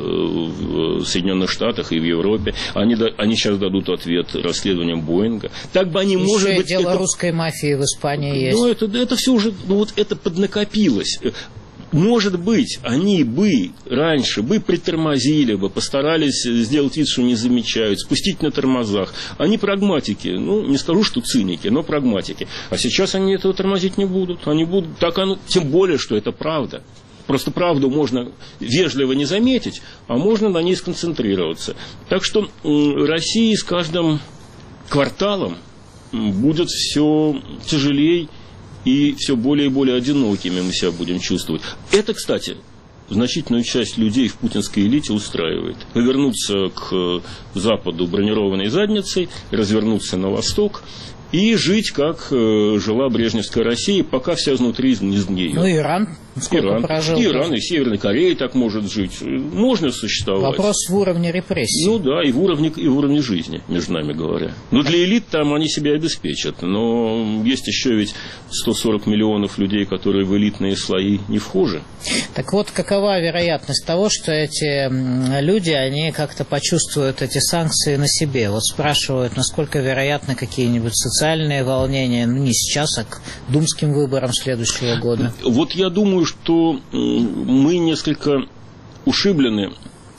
в Соединенных Штатах и в Европе, они сейчас дадут ответ расследованием Боинга. Так бы они, еще может быть... дело русской мафии в Испании есть. Это все уже, это поднакопилось. Может быть, они бы раньше бы притормозили бы, постарались сделать вид, что не замечают, спустить на тормозах. Они прагматики, ну, не скажу, что циники, но прагматики. А сейчас они этого тормозить не будут. Они будут, так оно, тем более, что это правда. Просто правду можно вежливо не заметить, а можно на ней сконцентрироваться. Так что России с каждым кварталом будет все тяжелее и все более и более одинокими мы себя будем чувствовать. Это, кстати, значительную часть людей в путинской элите устраивает. Повернуться к Западу бронированной задницей, развернуться на восток и жить, как жила брежневская Россия, пока вся изнутри не сгниет. Ну, Иран. Иран и Северная Корея так может жить. Можно существовать. Вопрос в уровне репрессий. Ну да, и в уровне жизни, между нами говоря. Но для элит там они себя обеспечат. Но есть еще ведь 140 миллионов людей, которые в элитные слои не вхожи. Так вот, какова вероятность того, что эти люди, они как-то почувствуют эти санкции на себе? Вот спрашивают, насколько вероятны какие-нибудь социальные волнения, ну не сейчас, а к думским выборам следующего года. Вот я думаю, что мы несколько ушиблены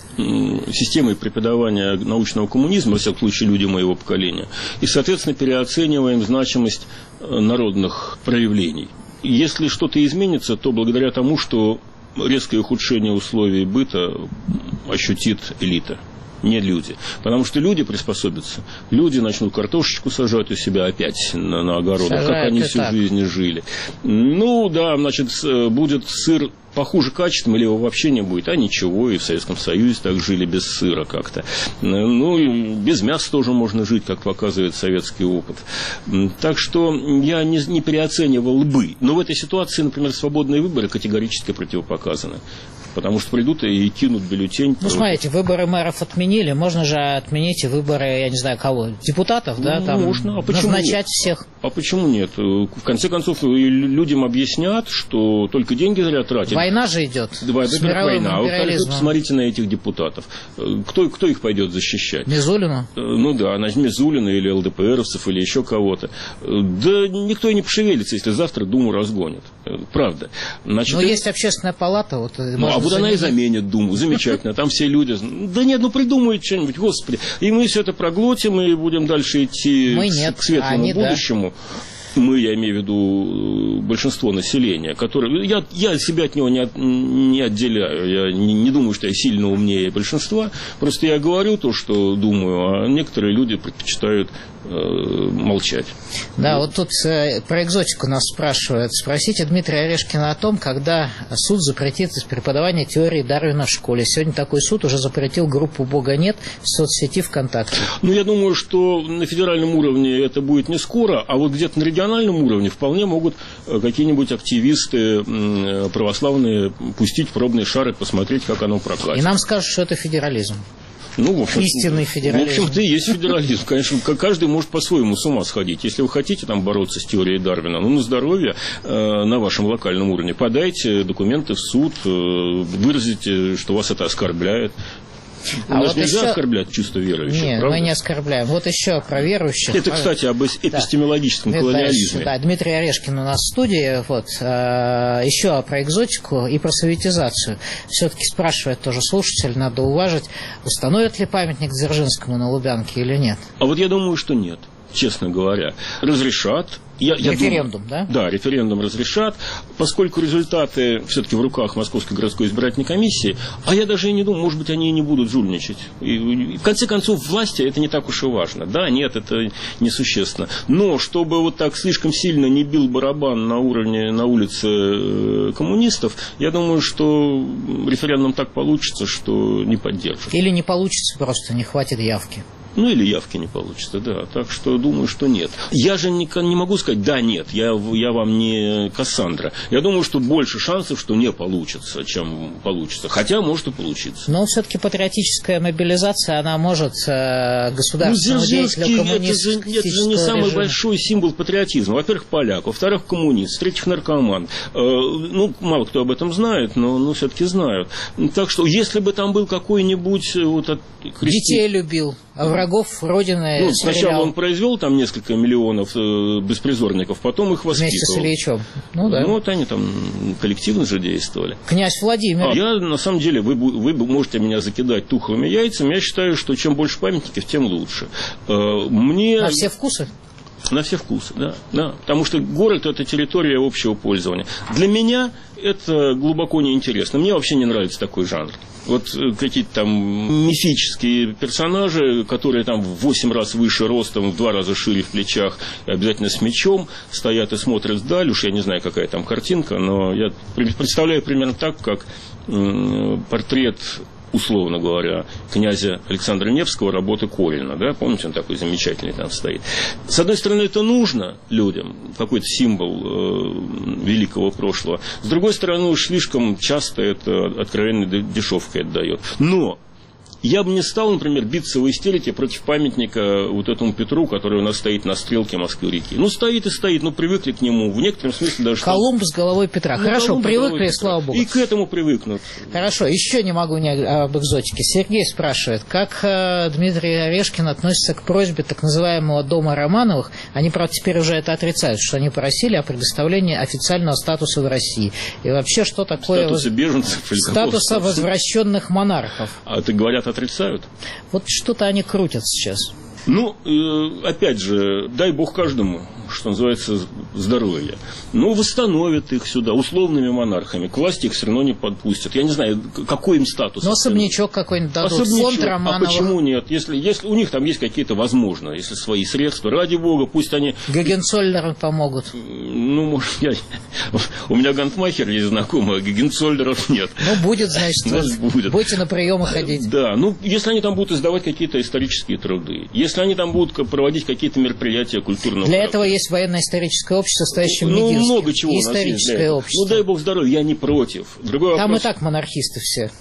системой преподавания научного коммунизма, во всяком случае, люди моего поколения, и, соответственно, переоцениваем значимость народных проявлений. Если что-то изменится, то благодаря тому, что резкое ухудшение условий быта ощутит элита, не люди. Потому что люди приспособятся. Люди начнут картошечку сажать у себя опять на огородах, как они всю жизнь жили. Ну да, значит, будет сыр похуже качеством, или его вообще не будет, а ничего, и в Советском Союзе так жили без сыра как-то. Ну, и без мяса тоже можно жить, как показывает советский опыт. Так что я не переоценивал бы. Но в этой ситуации, например, свободные выборы категорически противопоказаны. Потому что придут и кинут бюллетень. Ну, смотрите, выборы мэров отменили. Можно же отменить и выборы, я не знаю, кого? Депутатов, ну, да? Там можно. А почему назначать нет? Всех. А почему нет? В конце концов, людям объяснят, что только деньги зря тратят. Война же идет. С мировым империализмом. Посмотрите на этих депутатов. Кто их пойдет защищать? Мизулину? Ну да, Мизулина или ЛДПРовцев, или еще кого-то. Да никто и не пошевелится, если завтра Думу разгонят. Правда. Значит, но есть общественная палата. Вот, а вот она и заменит Думу. Замечательно. Там все люди... Да нет, ну придумают что-нибудь, господи. И мы все это проглотим и будем дальше идти к светлому будущему. Да. Мы, я имею в виду большинство населения, которое... Я себя от него не отделяю. Я не думаю, что я сильно умнее большинства. Просто я говорю то, что думаю, а некоторые люди предпочитают молчать. Да, вот тут про экзотику нас спрашивают. Спросите Дмитрия Орешкина о том, когда суд запретит преподавание теории Дарвина в школе. Сегодня такой суд уже запретил группу «Бога нет» в соцсети ВКонтакте. Ну, я думаю, что на федеральном уровне это будет не скоро, а вот где-то на региональном уровне вполне могут какие-нибудь активисты православные пустить пробные шары, посмотреть, как оно прокатит. И нам скажут, что это федерализм. Ну, в общем, истинный федерализм. В общем-то, и есть федерализм. Конечно, каждый может по-своему с ума сходить. Если вы хотите там бороться с теорией Дарвина, ну, на здоровье на вашем локальном уровне, подайте документы в суд, выразите, что вас это оскорбляет. У нас вот нельзя еще... оскорблять чувство верующих, нет, правда? мы не оскорбляем. Вот еще про верующих. Это, кстати, об эпистемологическом колониализме. Да, Дмитрий Орешкин у нас в студии. Вот, еще про экзотику и про советизацию. Все-таки спрашивает тоже слушатель, надо уважить, установят ли памятник Дзержинскому на Лубянке или нет? А вот я думаю, что нет. Честно говоря, разрешат. Референдум, да? Да, референдум разрешат, поскольку результаты все-таки в руках Московской городской избирательной комиссии, а я даже и не думаю, может быть, они и не будут жульничать. И в конце концов, власти это не так уж и важно. Да, нет, это несущественно. Но чтобы вот так слишком сильно не бил барабан на улице коммунистов, я думаю, что референдум так получится, что не поддержат. Или не получится, просто не хватит явки. Ну, или явки не получится, да. Так что думаю, что нет. Я же не могу сказать, да, нет, я вам не Кассандра. Я думаю, что больше шансов, что не получится, чем получится. Хотя может и получиться. Но все-таки патриотическая мобилизация, она может государственному деятелю коммунистического это же не самый большой символ патриотизма. Во-первых, поляк, во-вторых, коммунист, в-третьих, наркоман. Ну, мало кто об этом знает, но все-таки знают. Так что, если бы там был какой-нибудь... Детей любил. врагов Родины сначала стрелял. он произвел там несколько миллионов беспризорников, потом их воспитывал. Вместе с Ильичом. Ну, да. Ну, вот они там коллективно же действовали. Князь Владимир. Я, на самом деле, вы можете меня закидать тухлыми яйцами. Я считаю, что чем больше памятников, тем лучше. На все вкусы? На все вкусы, да. Потому что город – это территория общего пользования. Для меня это глубоко неинтересно. Мне вообще не нравится такой жанр. Вот какие-то там мифические персонажи, которые там в 8 раз выше ростом, в 2 раза шире в плечах, обязательно с мечом, стоят и смотрят вдаль. Уж я не знаю, какая там картинка, но я представляю примерно так, как портрет, условно говоря, князя Александра Невского, работы Корина, да, помните, он такой замечательный там стоит. С одной стороны, это нужно людям, какой-то символ великого прошлого. С другой стороны, уж слишком часто это откровенной дешевкой отдает. Но я бы не стал, например, биться в истерике против памятника вот этому Петру, который у нас стоит на стрелке Москвы-реки. Ну, стоит и стоит, ну, привыкли к нему. В некотором смысле даже... Колумб с головой Петра. Ну, хорошо, привыкли, и слава богу. И к этому привыкнут. Хорошо, еще не могу не об экзотике. Сергей спрашивает, как Дмитрий Орешкин относится к просьбе так называемого Дома Романовых, они, правда, теперь уже это отрицают, что они просили о предоставлении официального статуса в России. И вообще, что такое... Статуса беженцев? Статуса возвращенных монархов. А это, говорят, отрицают? Вот что-то они крутят сейчас. Ну, опять же, дай бог каждому, что называется, здоровья. Ну, восстановят их сюда условными монархами. К власти их все равно не подпустят. Я не знаю, какой им статус. Ну, особнячок какой-нибудь дадут. Фонд Романовых. А почему нет? Если у них там есть какие-то, возможно, если свои средства, ради бога, пусть они... Гогенцоллеры помогут. Ну, может, у меня гантмахер есть знакомый, а Гогенцоллеров нет. Ну, будет, значит, будет. Будете на приемы ходить. Да, ну, если они там будут издавать какие-то исторические труды, если они там будут проводить какие-то мероприятия культурного Для этого есть военно-историческое общество, стоящее в Мединске. Ну, много чего. Историческое общество. Ну, дай бог здоровья, я не против. Другой там вопрос... и так монархисты все.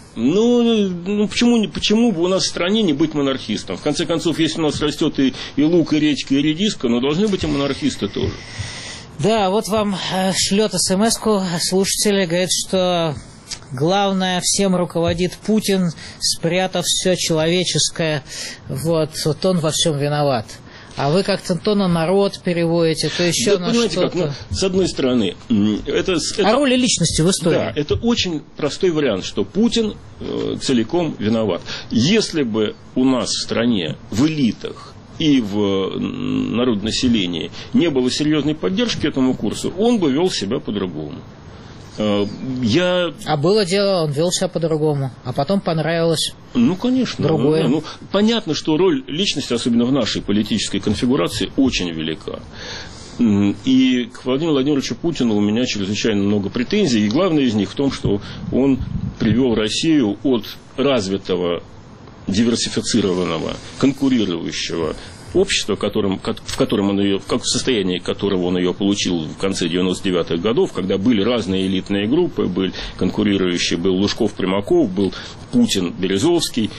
Ну почему бы у нас в стране не быть монархистом? В конце концов, если у нас растет и лук, и редька, и редиска, но должны быть и монархисты тоже. Да, вот вам шлет смс-ку слушатели, говорит, что главное, всем руководит Путин, спрятав все человеческое. Вот он во всем виноват. А вы как-то то на народ переводите, то еще на что-то. Как, с одной стороны, это... О роли личности в истории. Да, это очень простой вариант, что Путин целиком виноват. Если бы у нас в стране, в элитах и в народонаселении не было серьезной поддержки этому курсу, он бы вел себя по-другому. А было дело, он вел себя по-другому, а потом понравилось. Ну, конечно. Другое. Ну, понятно, что роль личности, особенно в нашей политической конфигурации, очень велика. И к Владимиру Владимировичу Путину у меня чрезвычайно много претензий. И главное из них в том, что он привел Россию от развитого, диверсифицированного, конкурирующего общества, в состоянии которого он ее получил в конце 99-х годов, когда были разные элитные группы, были конкурирующие, был Лужков-Примаков, был Путин-Березовский,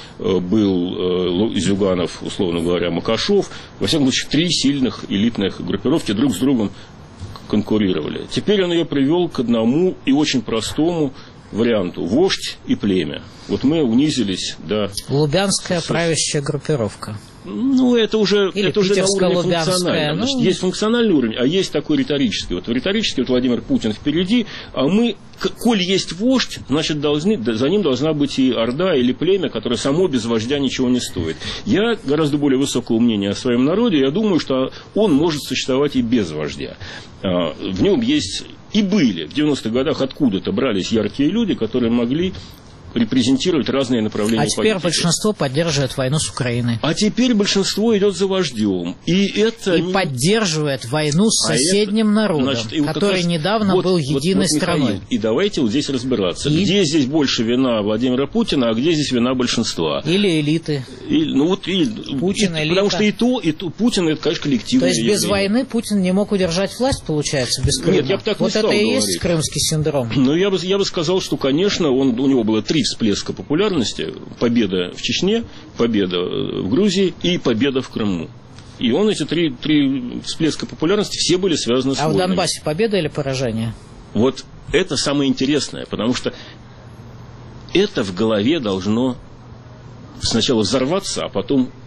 был Зюганов, условно говоря, Макашов. Во всяком случае, 3 сильных элитных группировки друг с другом конкурировали. Теперь он ее привел к одному и очень простому варианту – вождь и племя. Вот мы унизились до... Лубянская правящая группировка. Ну, это уже на уровне функциональном. Есть функциональный уровень, а есть такой риторический. Вот риторический, вот Владимир Путин впереди, а мы, коль есть вождь, значит, за ним должна быть и орда или племя, которое само без вождя ничего не стоит. Я гораздо более высокого мнения о своем народе, я думаю, что он может существовать и без вождя. В нем есть и были в 90-х годах откуда-то брались яркие люди, которые могли репрезентировать разные направления политики. А теперь большинство поддерживает войну с Украиной. А теперь большинство идет за вождем. И поддерживает войну с соседним народом, который недавно был единой страной. Михаил, и давайте вот здесь разбираться. Где здесь больше вина Владимира Путина, а где здесь вина большинства? Или элиты. Путин, элита. Потому что и то Путин, это, конечно, коллективное явление. То есть без войны Путин не мог удержать власть, получается, без Крыма? Нет, я бы так не стал это и говорить. есть крымский синдром? Ну, я бы сказал, что, конечно, у него было 3 всплеска популярности: победа в Чечне, победа в Грузии и победа в Крыму. И он эти три всплеска популярности все были связаны с войнами. А в Донбассе победа или поражение? Вот это самое интересное, потому что это в голове должно сначала взорваться, а потом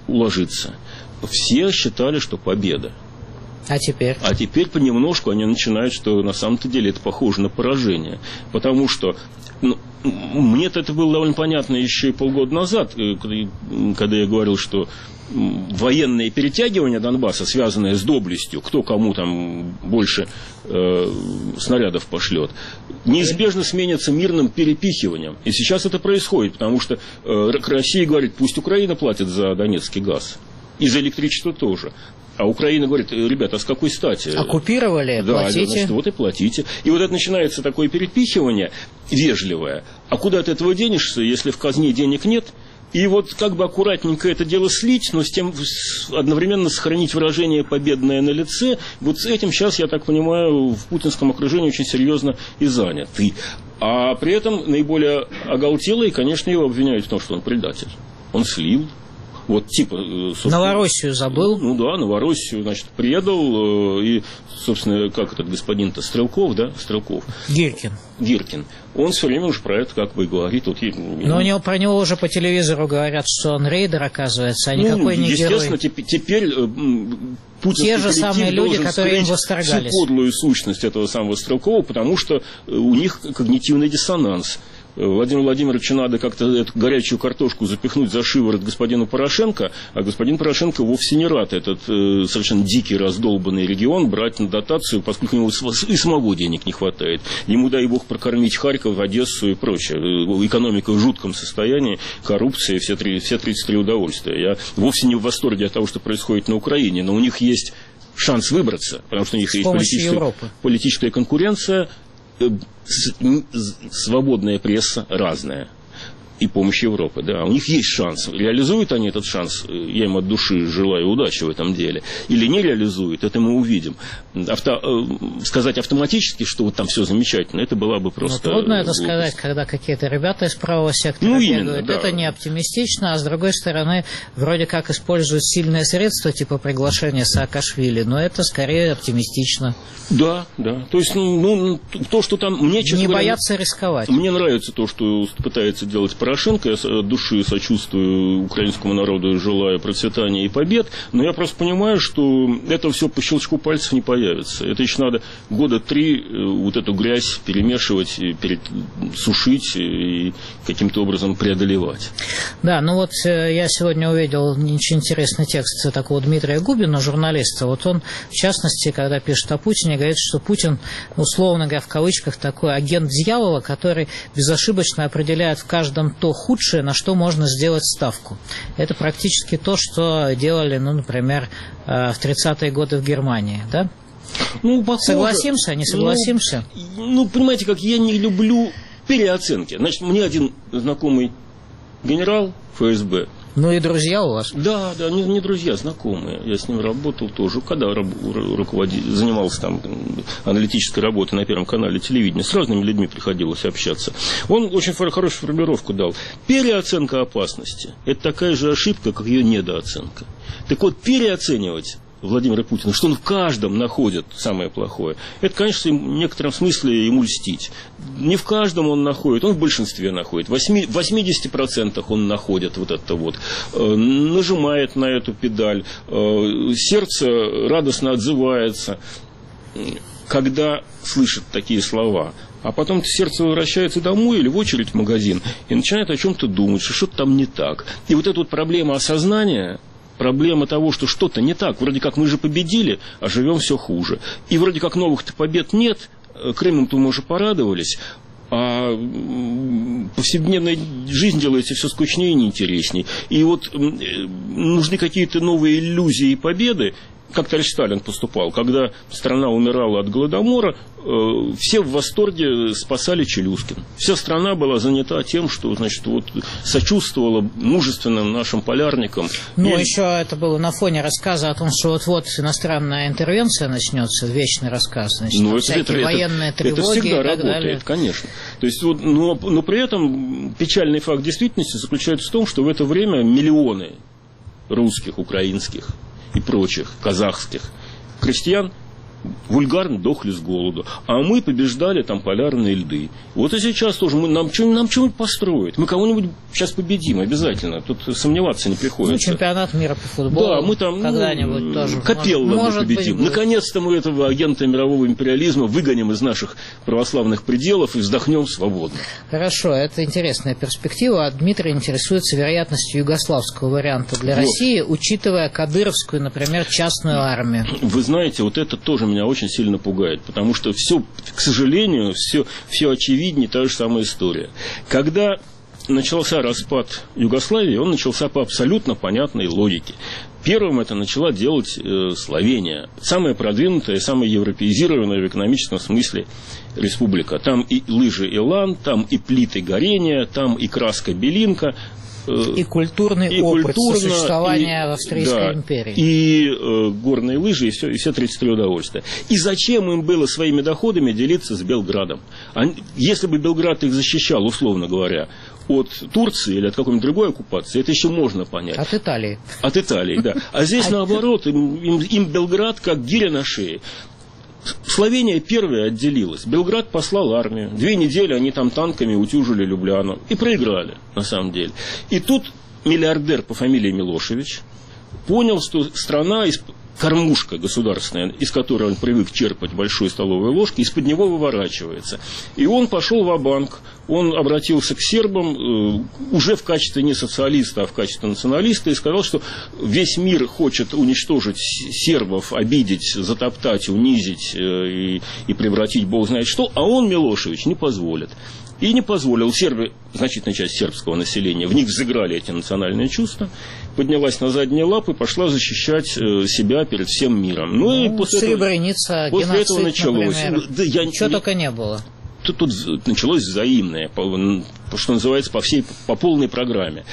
уложиться. Все считали, что победа. А теперь? А теперь понемножку они начинают, что на самом-то деле это похоже на поражение. Потому что мне-то это было довольно понятно еще и полгода назад, когда я говорил, что военное перетягивание Донбасса, связанное с доблестью, кто кому там больше снарядов пошлет, неизбежно сменится мирным перепихиванием. И сейчас это происходит, потому что Россия говорит, пусть Украина платит за донецкий газ. И за электричество тоже. А Украина говорит, ребята, а с какой стати? Оккупировали, да, платите. Значит, вот и платите. И вот это начинается такое перепихивание вежливое. А куда от этого денешься, если в казне денег нет? И вот как бы аккуратненько это дело слить, но с тем одновременно сохранить выражение победное на лице. Вот с этим сейчас, я так понимаю, в путинском окружении очень серьезно и заняты. А при этом наиболее оголтелые, конечно, его обвиняют в том, что он предатель. Он слил. Вот типа... Новороссию забыл. Ну да, Новороссию, значит, предал. И, собственно, как этот господин-то, Стрелков, да? Стрелков. Гиркин. Он все время уже про это как бы говорит. Вот, но про него уже по телевизору говорят, что он рейдер, оказывается, а никакой не герой. Естественно, теперь... Те же самые люди, которые им восторгались. Всю подлую сущность этого самого Стрелкова, потому что у них когнитивный диссонанс. Владимиру Владимировичу надо как-то эту горячую картошку запихнуть за шиворот господину Порошенко, а господин Порошенко вовсе не рад этот совершенно дикий, раздолбанный регион брать на дотацию, поскольку у него и самого денег не хватает. Ему, дай бог, прокормить Харьков, Одессу и прочее. Экономика в жутком состоянии, коррупция, все 33 удовольствия. Я вовсе не в восторге от того, что происходит на Украине, но у них есть шанс выбраться, потому что у них есть политическая конкуренция, свободная пресса разная. И помощь Европы, да. У них есть шанс. Реализуют они этот шанс, я им от души желаю удачи в этом деле, или не реализуют, это мы увидим. Сказать автоматически, что вот там все замечательно, это было бы просто... трудно это сказать, когда какие-то ребята из правого сектора бегают. Да. Это не оптимистично, а с другой стороны, вроде как используют сильные средства, типа приглашения Саакашвили, но это скорее оптимистично. Да. То есть, то, что там... Мне, честно не говоря, боятся рисковать. Мне нравится то, что пытается делать Порошенко. Я от души сочувствую украинскому народу и желаю процветания и побед, но я просто понимаю, что это все по щелчку пальцев не появится. Это еще надо года 3 вот эту грязь перемешивать, сушить и каким-то образом преодолевать. Да, я сегодня увидел очень интересный текст такого Дмитрия Губина, журналиста. Вот он, в частности, когда пишет о Путине, говорит, что Путин, условно говоря, в кавычках, такой агент дьявола, который безошибочно определяет в каждом то худшее, на что можно сделать ставку. Это практически то, что делали, например, в 30-е годы в Германии, да? Согласимся, не согласимся? Понимаете, как я не люблю переоценки. Значит, мне один знакомый генерал ФСБ. И друзья у вас? Да, не друзья, знакомые. Я с ним работал тоже, когда занимался там аналитической работой на Первом канале телевидения. С разными людьми приходилось общаться. Он очень хорошую формулировку дал. Переоценка опасности – это такая же ошибка, как ее недооценка. Так вот, переоценивать Владимира Путина, что он в каждом находит самое плохое, это, конечно, в некотором смысле ему льстить. Не в каждом он находит, он в большинстве находит. В 80% он находит вот это вот. Нажимает на эту педаль, сердце радостно отзывается, когда слышит такие слова. А потом сердце возвращается домой или в очередь в магазин и начинает о чем-то думать, что что-то там не так. И вот эта вот проблема осознания, проблема того, что что-то не так. Вроде как мы же победили, а живем все хуже. И вроде как новых-то побед нет. Крымом-то мы уже порадовались. А повседневная жизнь делается все скучнее и неинтереснее. И вот нужны какие-то новые иллюзии и победы. Как товарищ Сталин поступал, когда страна умирала от голодомора, все в восторге спасали Челюскин. Вся страна была занята тем, что, значит, вот сочувствовала мужественным нашим полярникам. Еще это было на фоне рассказа о том, что вот-вот иностранная интервенция начнется, вечный рассказ, всякие военные тревоги это всегда и так работает, далее. Конечно. То есть, но при этом печальный факт действительности заключается в том, что в это время миллионы русских, украинских и прочих казахских крестьян вульгарно дохли с голоду. А мы побеждали там полярные льды. Вот и сейчас тоже нам что-нибудь построить. Мы кого-нибудь сейчас победим обязательно. Тут сомневаться не приходится. Чемпионат мира по футболу. Да, мы там когда-нибудь тоже. Капелло мы победим. Быть, наконец-то мы этого агента мирового империализма выгоним из наших православных пределов и вздохнем свободно. Хорошо, это интересная перспектива. А Дмитрий интересуется вероятностью югославского варианта для России, учитывая кадыровскую, например, частную армию. Вы знаете, вот это тоже меня очень сильно пугает, потому что все, к сожалению, все очевиднее, та же самая история. Когда начался распад Югославии, он начался по абсолютно понятной логике. Первым это начала делать Словения. Самая продвинутая, самая европеизированная в экономическом смысле республика. Там и лыжи Илан, там и плиты горения, там и краска Белинка. И культурный опыт существования в Австрийской империи. И горные лыжи, и все 33 удовольствия. И зачем им было своими доходами делиться с Белградом? Если бы Белград их защищал, условно говоря, от Турции или от какой-нибудь другой оккупации, это еще можно понять. От Италии. От Италии, да. А здесь наоборот, им Белград как гиря на шее. Словения первая отделилась. Белград послал армию. 2 недели они там танками утюжили Любляну. И проиграли, на самом деле. И тут миллиардер по фамилии Милошевич понял, что страна, кормушка государственная, из которой он привык черпать большой столовой ложкой, из-под него выворачивается. И он пошел ва-банк. Он обратился к сербам уже в качестве не социалиста, а в качестве националиста и сказал, что весь мир хочет уничтожить сербов, обидеть, затоптать, унизить и превратить бог знает что, а он, Милошевич, не позволит. И не позволил. Сербы, значительная часть сербского населения, в них взыграли эти национальные чувства, поднялась на задние лапы, пошла защищать себя перед всем миром. Ну и после Сребреница, после этого началось. Например, ничего только не было. Тут началось взаимное, что называется, по полной программе.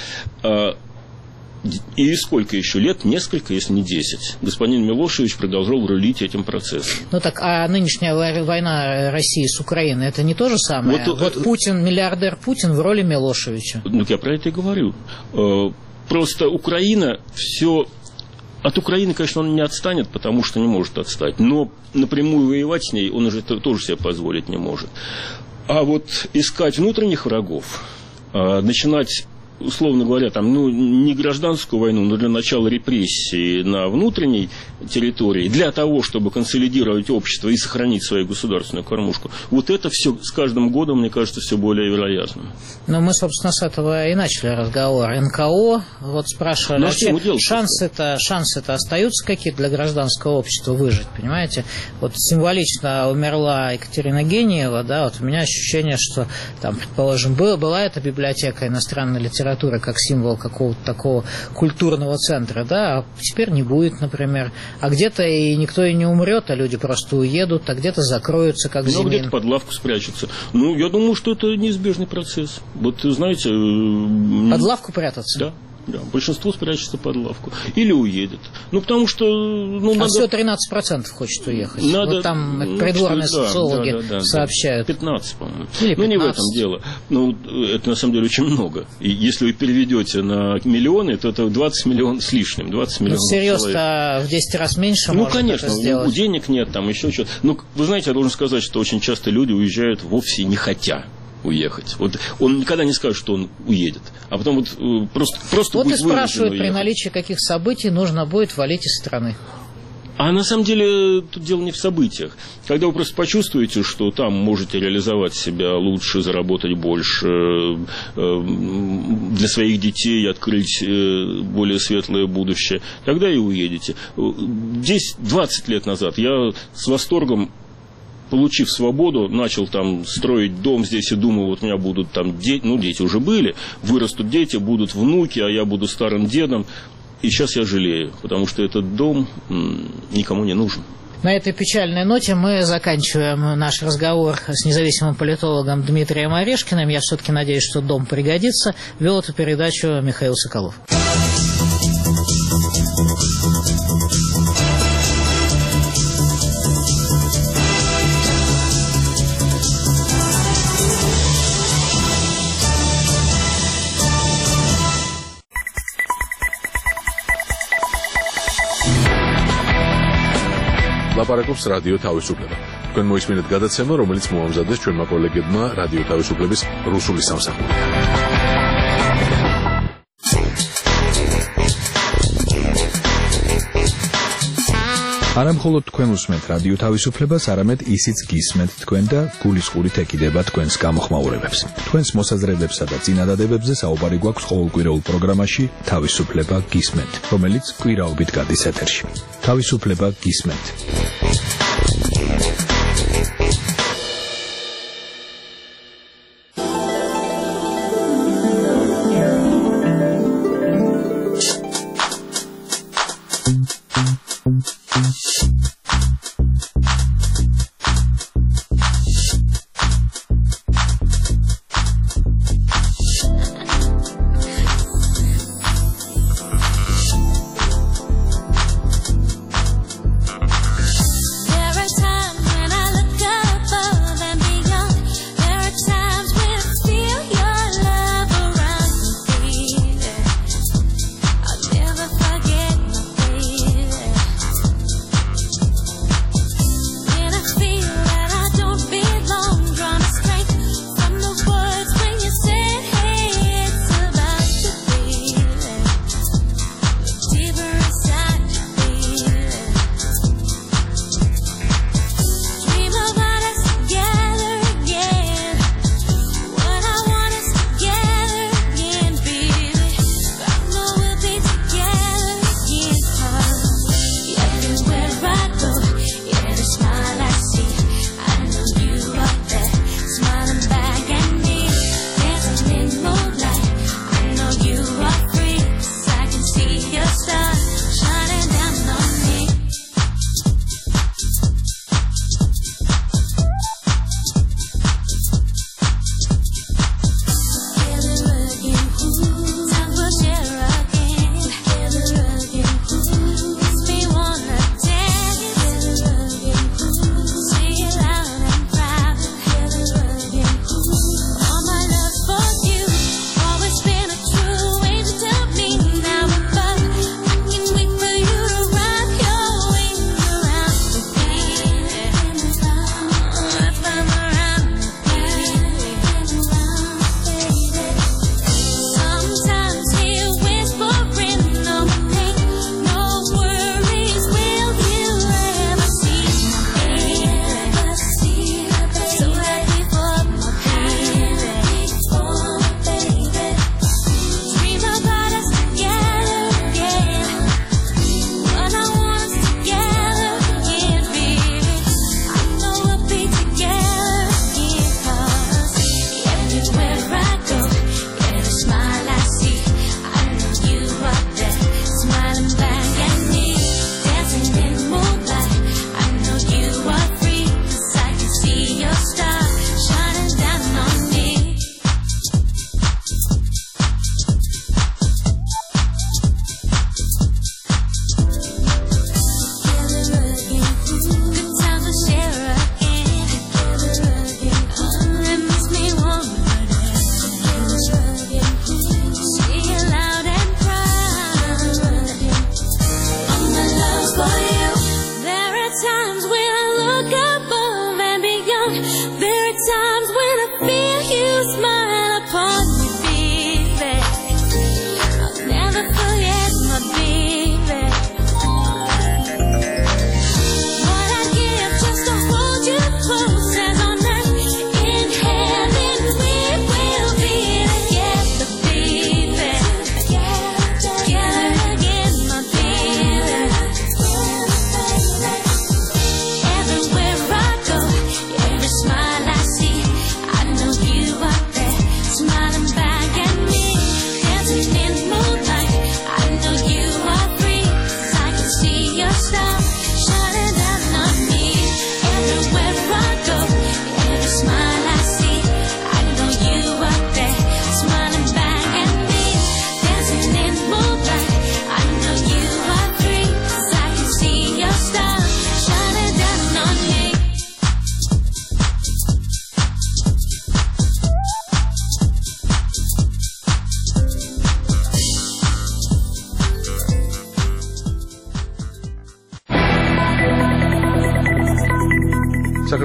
И сколько еще лет? Несколько, если не 10. Господин Милошевич продолжал рулить этим процессом. Ну так, а нынешняя война России с Украиной, это не то же самое? Вот Путин, миллиардер Путин в роли Милошевича. Ну, я про это и говорю. Просто Украина все... От Украины, конечно, он не отстанет, потому что не может отстать. Но напрямую воевать с ней он уже тоже себе позволить не может. А вот искать внутренних врагов, начинать, условно говоря, там, не гражданскую войну, но для начала репрессии на внутренней территории, для того, чтобы консолидировать общество и сохранить свою государственную кормушку, вот это все с каждым годом, мне кажется, все более вероятным. Но мы, собственно, с этого и начали разговор. НКО, вот спрашивали, шансы-то остаются какие-то для гражданского общества выжить, понимаете? Вот символично умерла Екатерина Гениева, да, вот у меня ощущение, что там, предположим, была эта библиотека иностранной литературы, как символ какого-то такого культурного центра, да, а теперь не будет, например. А где-то и никто и не умрет, а люди просто уедут, а где-то закроются, как зимин. Ну, где-то под лавку спрячутся. Ну, я думаю, что это неизбежный процесс. Вот, знаете... Под лавку прятаться? Да. Да, большинство спрячется под лавку. Или уедет. Ну, потому что... надо... всего 13% хочет уехать. Надо... Вот там придворные социологи сообщают. 15, по-моему. Или 15. Ну, не в этом дело. Ну, это на самом деле очень много. И если вы переведете на миллионы, то это 20 миллионов с лишним. 20 миллионов серьезно, в 10 раз меньше может конечно, это сделать. Ну, денег нет, там еще что-то. Ну, вы знаете, я должен сказать, что очень часто люди уезжают вовсе не хотя уехать. Вот он никогда не скажет, что он уедет. А потом вот просто вот будет и спрашивают, при наличии каких событий нужно будет валить из страны. А на самом деле тут дело не в событиях. Когда вы просто почувствуете, что там можете реализовать себя лучше, заработать больше, для своих детей открыть более светлое будущее, тогда и уедете. Здесь 20 лет назад я с восторгом, получив свободу, начал там строить дом здесь и думал, вот у меня будут там дети, дети уже были, вырастут дети, будут внуки, а я буду старым дедом. И сейчас я жалею, потому что этот дом никому не нужен. На этой печальной ноте мы заканчиваем наш разговор с независимым политологом Дмитрием Орешкиным. Я все-таки надеюсь, что дом пригодится. Вел эту передачу Михаил Соколов. ლაპარაკობს რადიო თავისუფლება. თქვენ მოისმინეთ გადაცემა, რომელიც მოამზადეს ჩვენმა კოლეგებმა რადიო თავისუფლების რუსული სამსახურიდან. არა მხოლოდ თქვენ უსმენთ რადიო თავისუფლებას, არამედ ისიც გისმენთ თქვენ და გულისყურით ეკიდება თქვენს გამოხმაურებებს. თქვენს მოსაზრებებსა და წინადადებებზე საუბარი გვაქვს ყოველკვირეულ პროგრამაში თავისუფლება გისმენთ, რომელიც კვირაობით გადის ეთერში. თავისუფლება გისმენთ.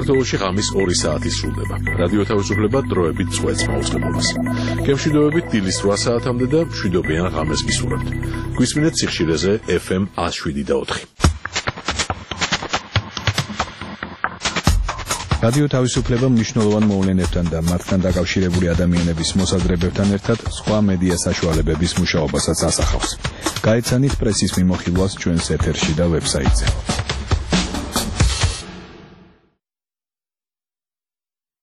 საქართველოში ღამის 2 საათი სრულდება. რადიო თავისუფლება დროებით წვეთს მაუწყებლობას. გემშვიდობებით დილის 8 საათამდე და მშვიდობიან ღამეს გისურვებთ. გვისმინეთ სიხშირეზე FM 107.4. რადიო თავისუფლება მნიშვნელოვან მოვლენებთან და მათთან დაკავშირებული ადამიანების მოსაზრებებთან ერთად სხვა მედია საშუალებების მუშაობასაც ასახავს. გაეცანით პრესის მიმოხილვას ჩვენს ეთერში და ვებსაიტზე.